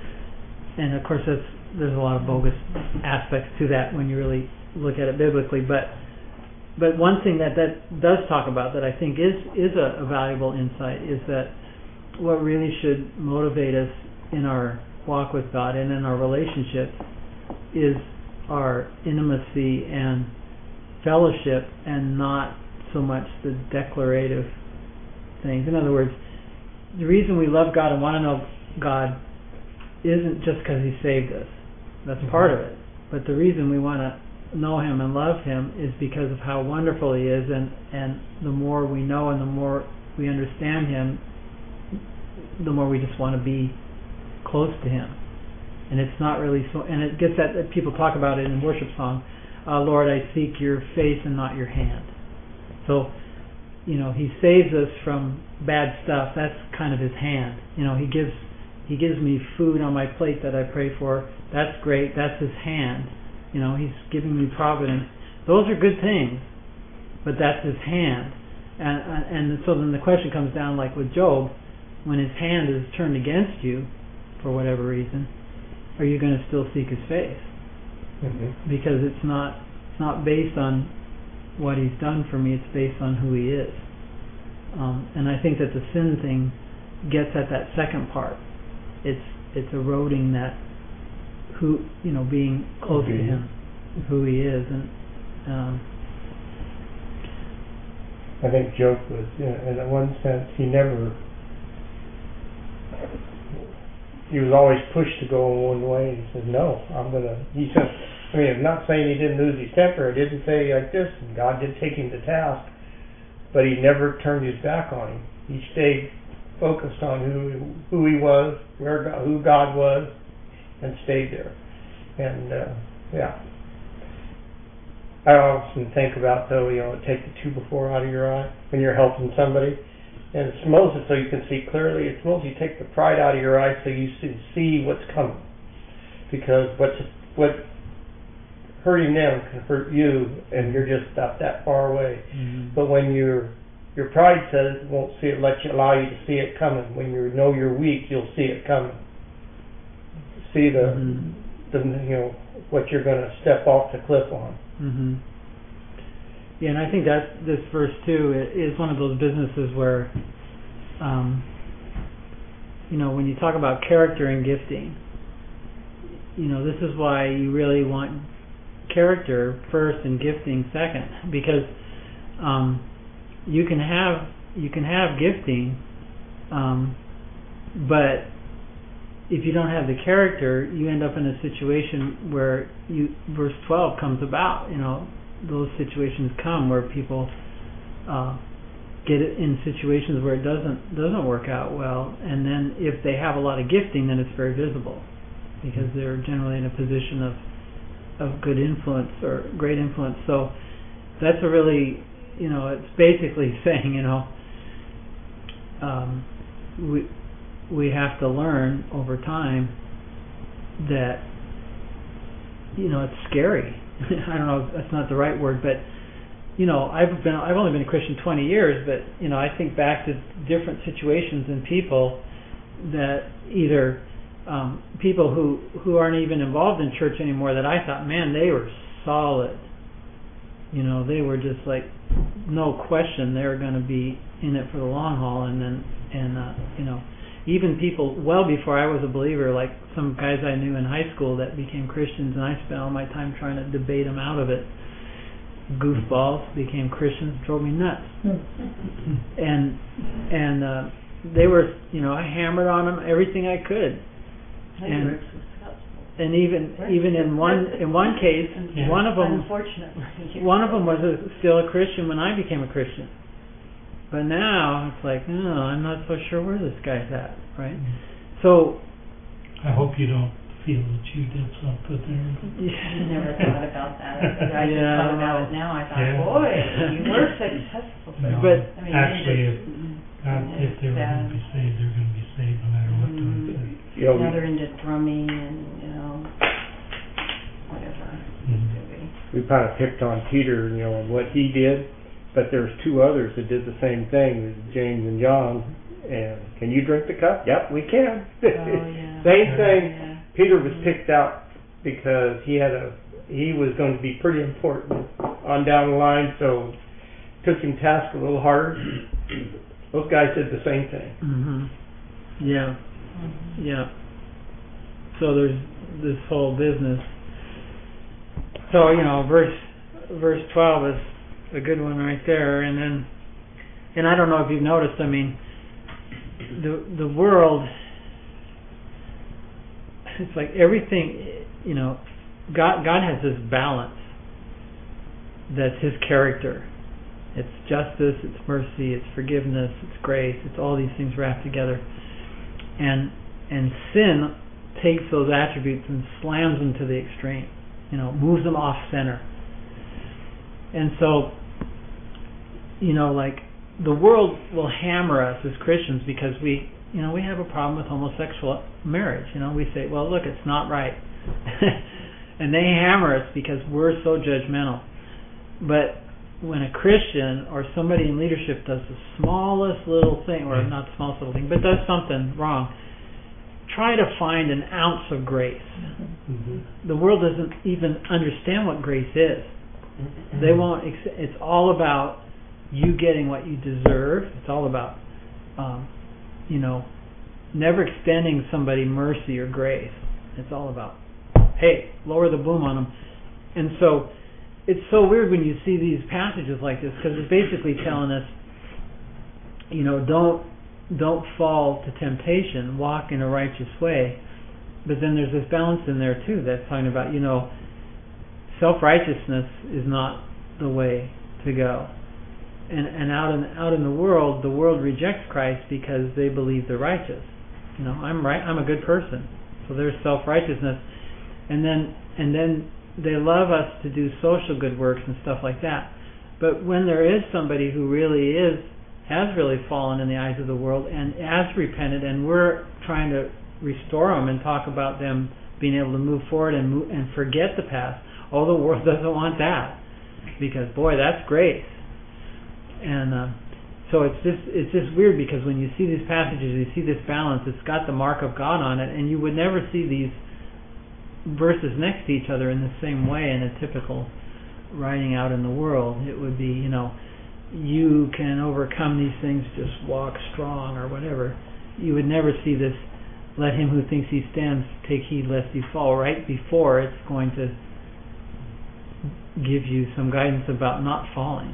And of course, that's, there's a lot of bogus aspects to that when you really look at it biblically. But but one thing that that does talk about that I think is is a, a valuable insight is that what really should motivate us in our walk with God and in our relationship is our intimacy and fellowship, and not so much the declarative things. In other words, the reason we love God and want to know God isn't just because He saved us. That's mm-hmm. part of it. But the reason we want to know Him and love Him is because of how wonderful He is, and, and the more we know and the more we understand Him, the more we just want to be close to Him. And it's not really so, and it gets that, that people talk about it in worship song, uh, Lord, I seek your face and not your hand. So, you know, He saves us from bad stuff. That's kind of His hand. You know, He gives He gives me food on my plate that I pray for. That's great. That's His hand. You know, He's giving me providence. Those are good things, but that's His hand. And and so then the question comes down, like with Job, when his hand is turned against you for whatever reason, are you going to still seek His face? Mm-hmm. Because it's not it's not based on what He's done for me, it's based on who He is. Um, and I think that the sin thing gets at that second part. It's it's eroding that who you know being close okay. to Him, who He is, and um, I think Job was, you know, in one sense, he never he was always pushed to go in one way. He said, "No, I'm gonna." He said, I mean, I'm not saying he didn't lose his temper. I didn't say like this, and God did take him to task, but he never turned his back on him. He stayed focused on who who he was, where God, who God was, and stayed there. And uh, yeah, I often think about though, you know, take the two before out of your eye when you're helping somebody, and it's Moses so you can see clearly. It's Moses, you take the pride out of your eye so you can see what's coming, because what's what. hurting them can hurt you, and you're just about that far away. Mm-hmm. But when your your pride says it won't see it, let you allow you to see it coming. When you know you're weak, you'll see it coming. See the mm-hmm. the you know what you're going to step off the cliff on. Mm-hmm. Yeah, and I think that this verse too is one of those businesses where, um, you know, when you talk about character and gifting, you know, this is why you really want character first and gifting second, because um, you can have you can have gifting, um, but if you don't have the character, you end up in a situation where you verse twelve comes about. You know, those situations come where people uh, get in situations where it doesn't doesn't work out well, and then if they have a lot of gifting, then it's very visible because they're generally in a position of of good influence or great influence. So that's a really, you know, it's basically saying, you know, um, we we have to learn over time that, you know, it's scary. I don't know, that's not the right word, but you know, I've been I've only been a Christian twenty years, but you know, I think back to different situations and people that either Um, people who, who aren't even involved in church anymore that I thought, man, they were solid. You know, they were just like, no question, they're going to be in it for the long haul. And then, and uh, you know, even people well before I was a believer, like some guys I knew in high school that became Christians, and I spent all my time trying to debate them out of it. Goofballs became Christians, drove me nuts. and and uh, they were, you know, I hammered on them everything I could. And, and even even in one in one case, one of them unfortunately, one of them was a, still a Christian when I became a Christian. But now it's like, no, I'm not so sure where this guy's at, right? So I hope you don't feel that you did something there. I never thought about that. I just Yeah, thought I about know. it now. I thought, Yeah. boy, you were successful. No, But- I mean, actually, you if just- God, if they were going to be saved, they're going to be saved no matter what Mm. God says. You know, now we- they're into drumming and, you know, whatever. Mhm. we kind of picked on Peter, you know, and what he did, but there's two others that did the same thing, James and John. And can you drink the cup? Yep, we can. Oh, yeah. Same Yeah. thing. Yeah. Peter was picked out because he had a he was going to be pretty important on down the line, so took him task a little harder. Those guys did the same thing. hmm Yeah, Mhm. yeah. So there's this whole business. So, you know, verse verse twelve is a good one right there, and then, and I don't know if you've noticed, I mean, the the world, it's like everything, you know, God God has this balance that's His character. It's justice, it's mercy, it's forgiveness, it's grace, it's all these things wrapped together. And and sin takes those attributes and slams them to the extreme, you know, moves them off center. And so, you know, like, the world will hammer us as Christians because we, you know, we have a problem with homosexual marriage. You know, we say, well, look, it's not right. And they hammer us because we're so judgmental. But when a Christian or somebody in leadership does the smallest little thing, or not the smallest little thing, but does something wrong, try to find an ounce of grace. Mm-hmm. The world doesn't even understand what grace is. They won't. It's all about you getting what you deserve. It's all about, um, you know, never extending somebody mercy or grace. It's all about, hey, lower the boom on them. And so it's so weird when you see these passages like this, because it's basically telling us, you know, don't don't fall to temptation, walk in a righteous way. But then there's this balance in there too that's talking about, you know, self-righteousness is not the way to go. And and out in out in the world, the world rejects Christ because they believe they're righteous. You know, I'm right. I'm a good person. So there's self-righteousness, and then and then they love us to do social good works and stuff like that. But when there is somebody who really is has really fallen in the eyes of the world and has repented, and we're trying to restore them and talk about them being able to move forward and move, and forget the past. Oh, the world doesn't want that, because boy, that's grace. And uh, so it's just it's just weird, because when you see these passages, you see this balance. It's got the mark of God on it, and you would never see these verses next to each other in the same way in a typical writing out in the world. It would be, you know, you can overcome these things, just walk strong or whatever. You would never see this, let him who thinks he stands take heed lest he fall, right before it's going to give you some guidance about not falling.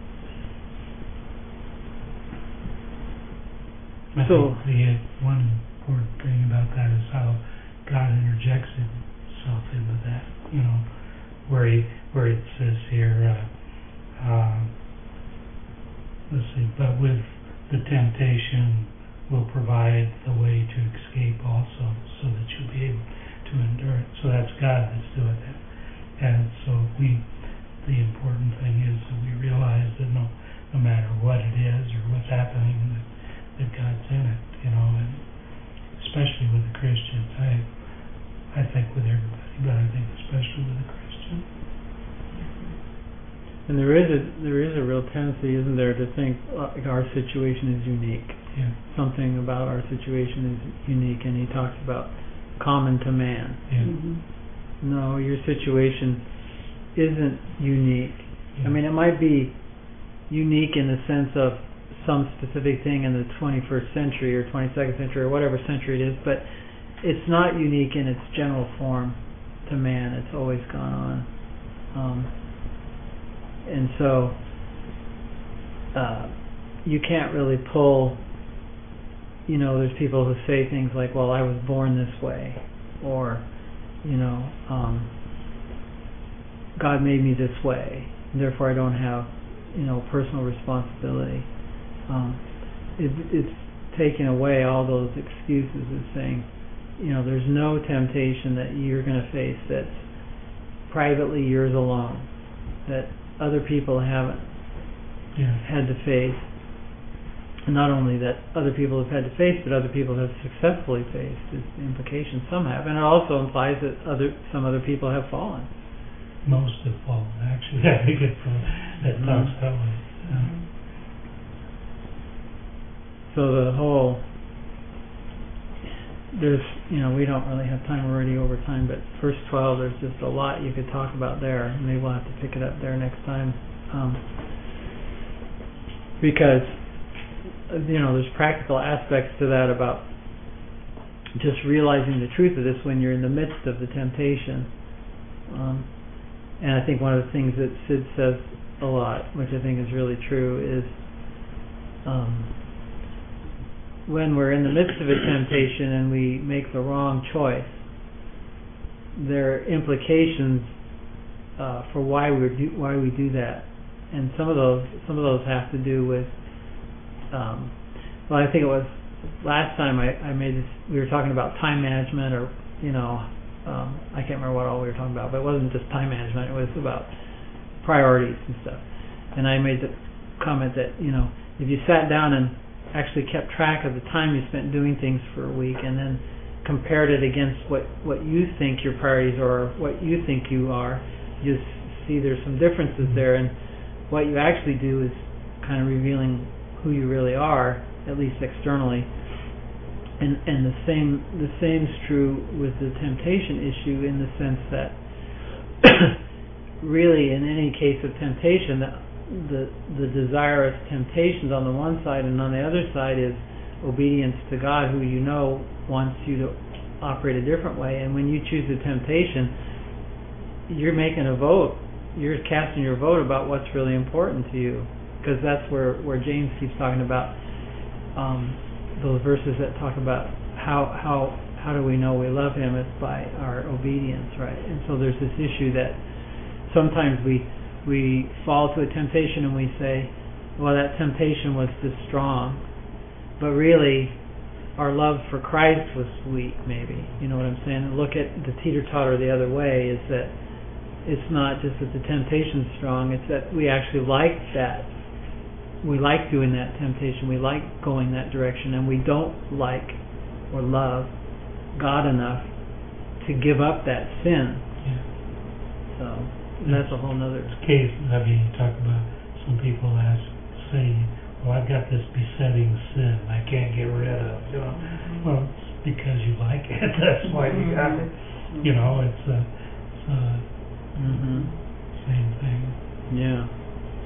I So, think the uh, one important thing about that is how God interjects himself into that. You know, where he where it says here, uh, uh, let's see, but with the temptation will provide the way to escape also, so that you'll be able to endure it. So that's God that's doing that. And so we, the important thing is that we realize that no, no matter what it is or what's happening, that, that God's in it, you know, and especially with the Christians. I, I think with everybody, but I think especially with the Christian. and there is a there is a real tendency, isn't there, to think like our situation is unique. Yeah. Something about our situation is unique, and he talks about common to man. Yeah. Mm-hmm. No, your situation isn't unique. Yeah. I mean, it might be unique in the sense of some specific thing in the twenty-first century or twenty-second century or whatever century it is, but it's not unique in its general form to man. It's always gone on. Um, and so uh, you can't really pull, you know, there's people who say things like, well, I was born this way, or, you know, um, God made me this way, and therefore I don't have, you know, personal responsibility. um, it, it's taking away all those excuses of saying, you know, there's no temptation that you're going to face that's privately yours alone, that other people haven't Yeah. had to face. And not only that other people have had to face, but other people have successfully faced is the implication. Some have, and it also implies that other some other people have fallen. Most have fallen, actually. I think it, uh, it Mhm. talks that way. Yeah. So the whole, there's, you know, we don't really have time, we're already over time, but verse twelve, there's just a lot you could talk about there. Maybe we'll have to pick it up there next time. Um, because, you know, there's practical aspects to that about just realizing the truth of this when you're in the midst of the temptation. Um, and I think one of the things that Sid says a lot, which I think is really true, is um, when we're in the midst of a temptation and we make the wrong choice, there are implications uh, for why we do why we do that, and some of those some of those have to do with. Um, well, I think it was last time I, I made this. We were talking about time management, or you know, um, I can't remember what all we were talking about, but it wasn't just time management. It was about priorities and stuff. And I made the comment that you know, if you sat down and actually kept track of the time you spent doing things for a week, and then compared it against what what you think your priorities are, or what you think you are, you just see there's some differences there, and what you actually do is kind of revealing who you really are, at least externally. And and the same the same's true with the temptation issue, in the sense that really in any case of temptation, the, the the desirous temptations on the one side, and on the other side is obedience to God, who you know wants you to operate a different way. And when you choose the temptation, you're making a vote. You're casting your vote about what's really important to you. Because that's where, where James keeps talking about um, those verses that talk about how how how do we know we love Him? It's by our obedience, right? And so there's this issue that sometimes we we fall to a temptation and we say, well, that temptation was too strong, but really our love for Christ was weak. Maybe, you know what I'm saying? Look at the teeter-totter the other way. Is that it's not just that the temptation's strong; it's that we actually like that. We like doing that temptation, we like going that direction, and we don't like or love God enough to give up that sin. Yeah. So that's a whole nother case. I mean, you talk about some people ask, say, well, I've got this besetting sin I can't get rid of. You know, Mm-hmm. well, it's because you like it. That's why you got it. You know, it's a, it's a mm-hmm. same thing. Yeah.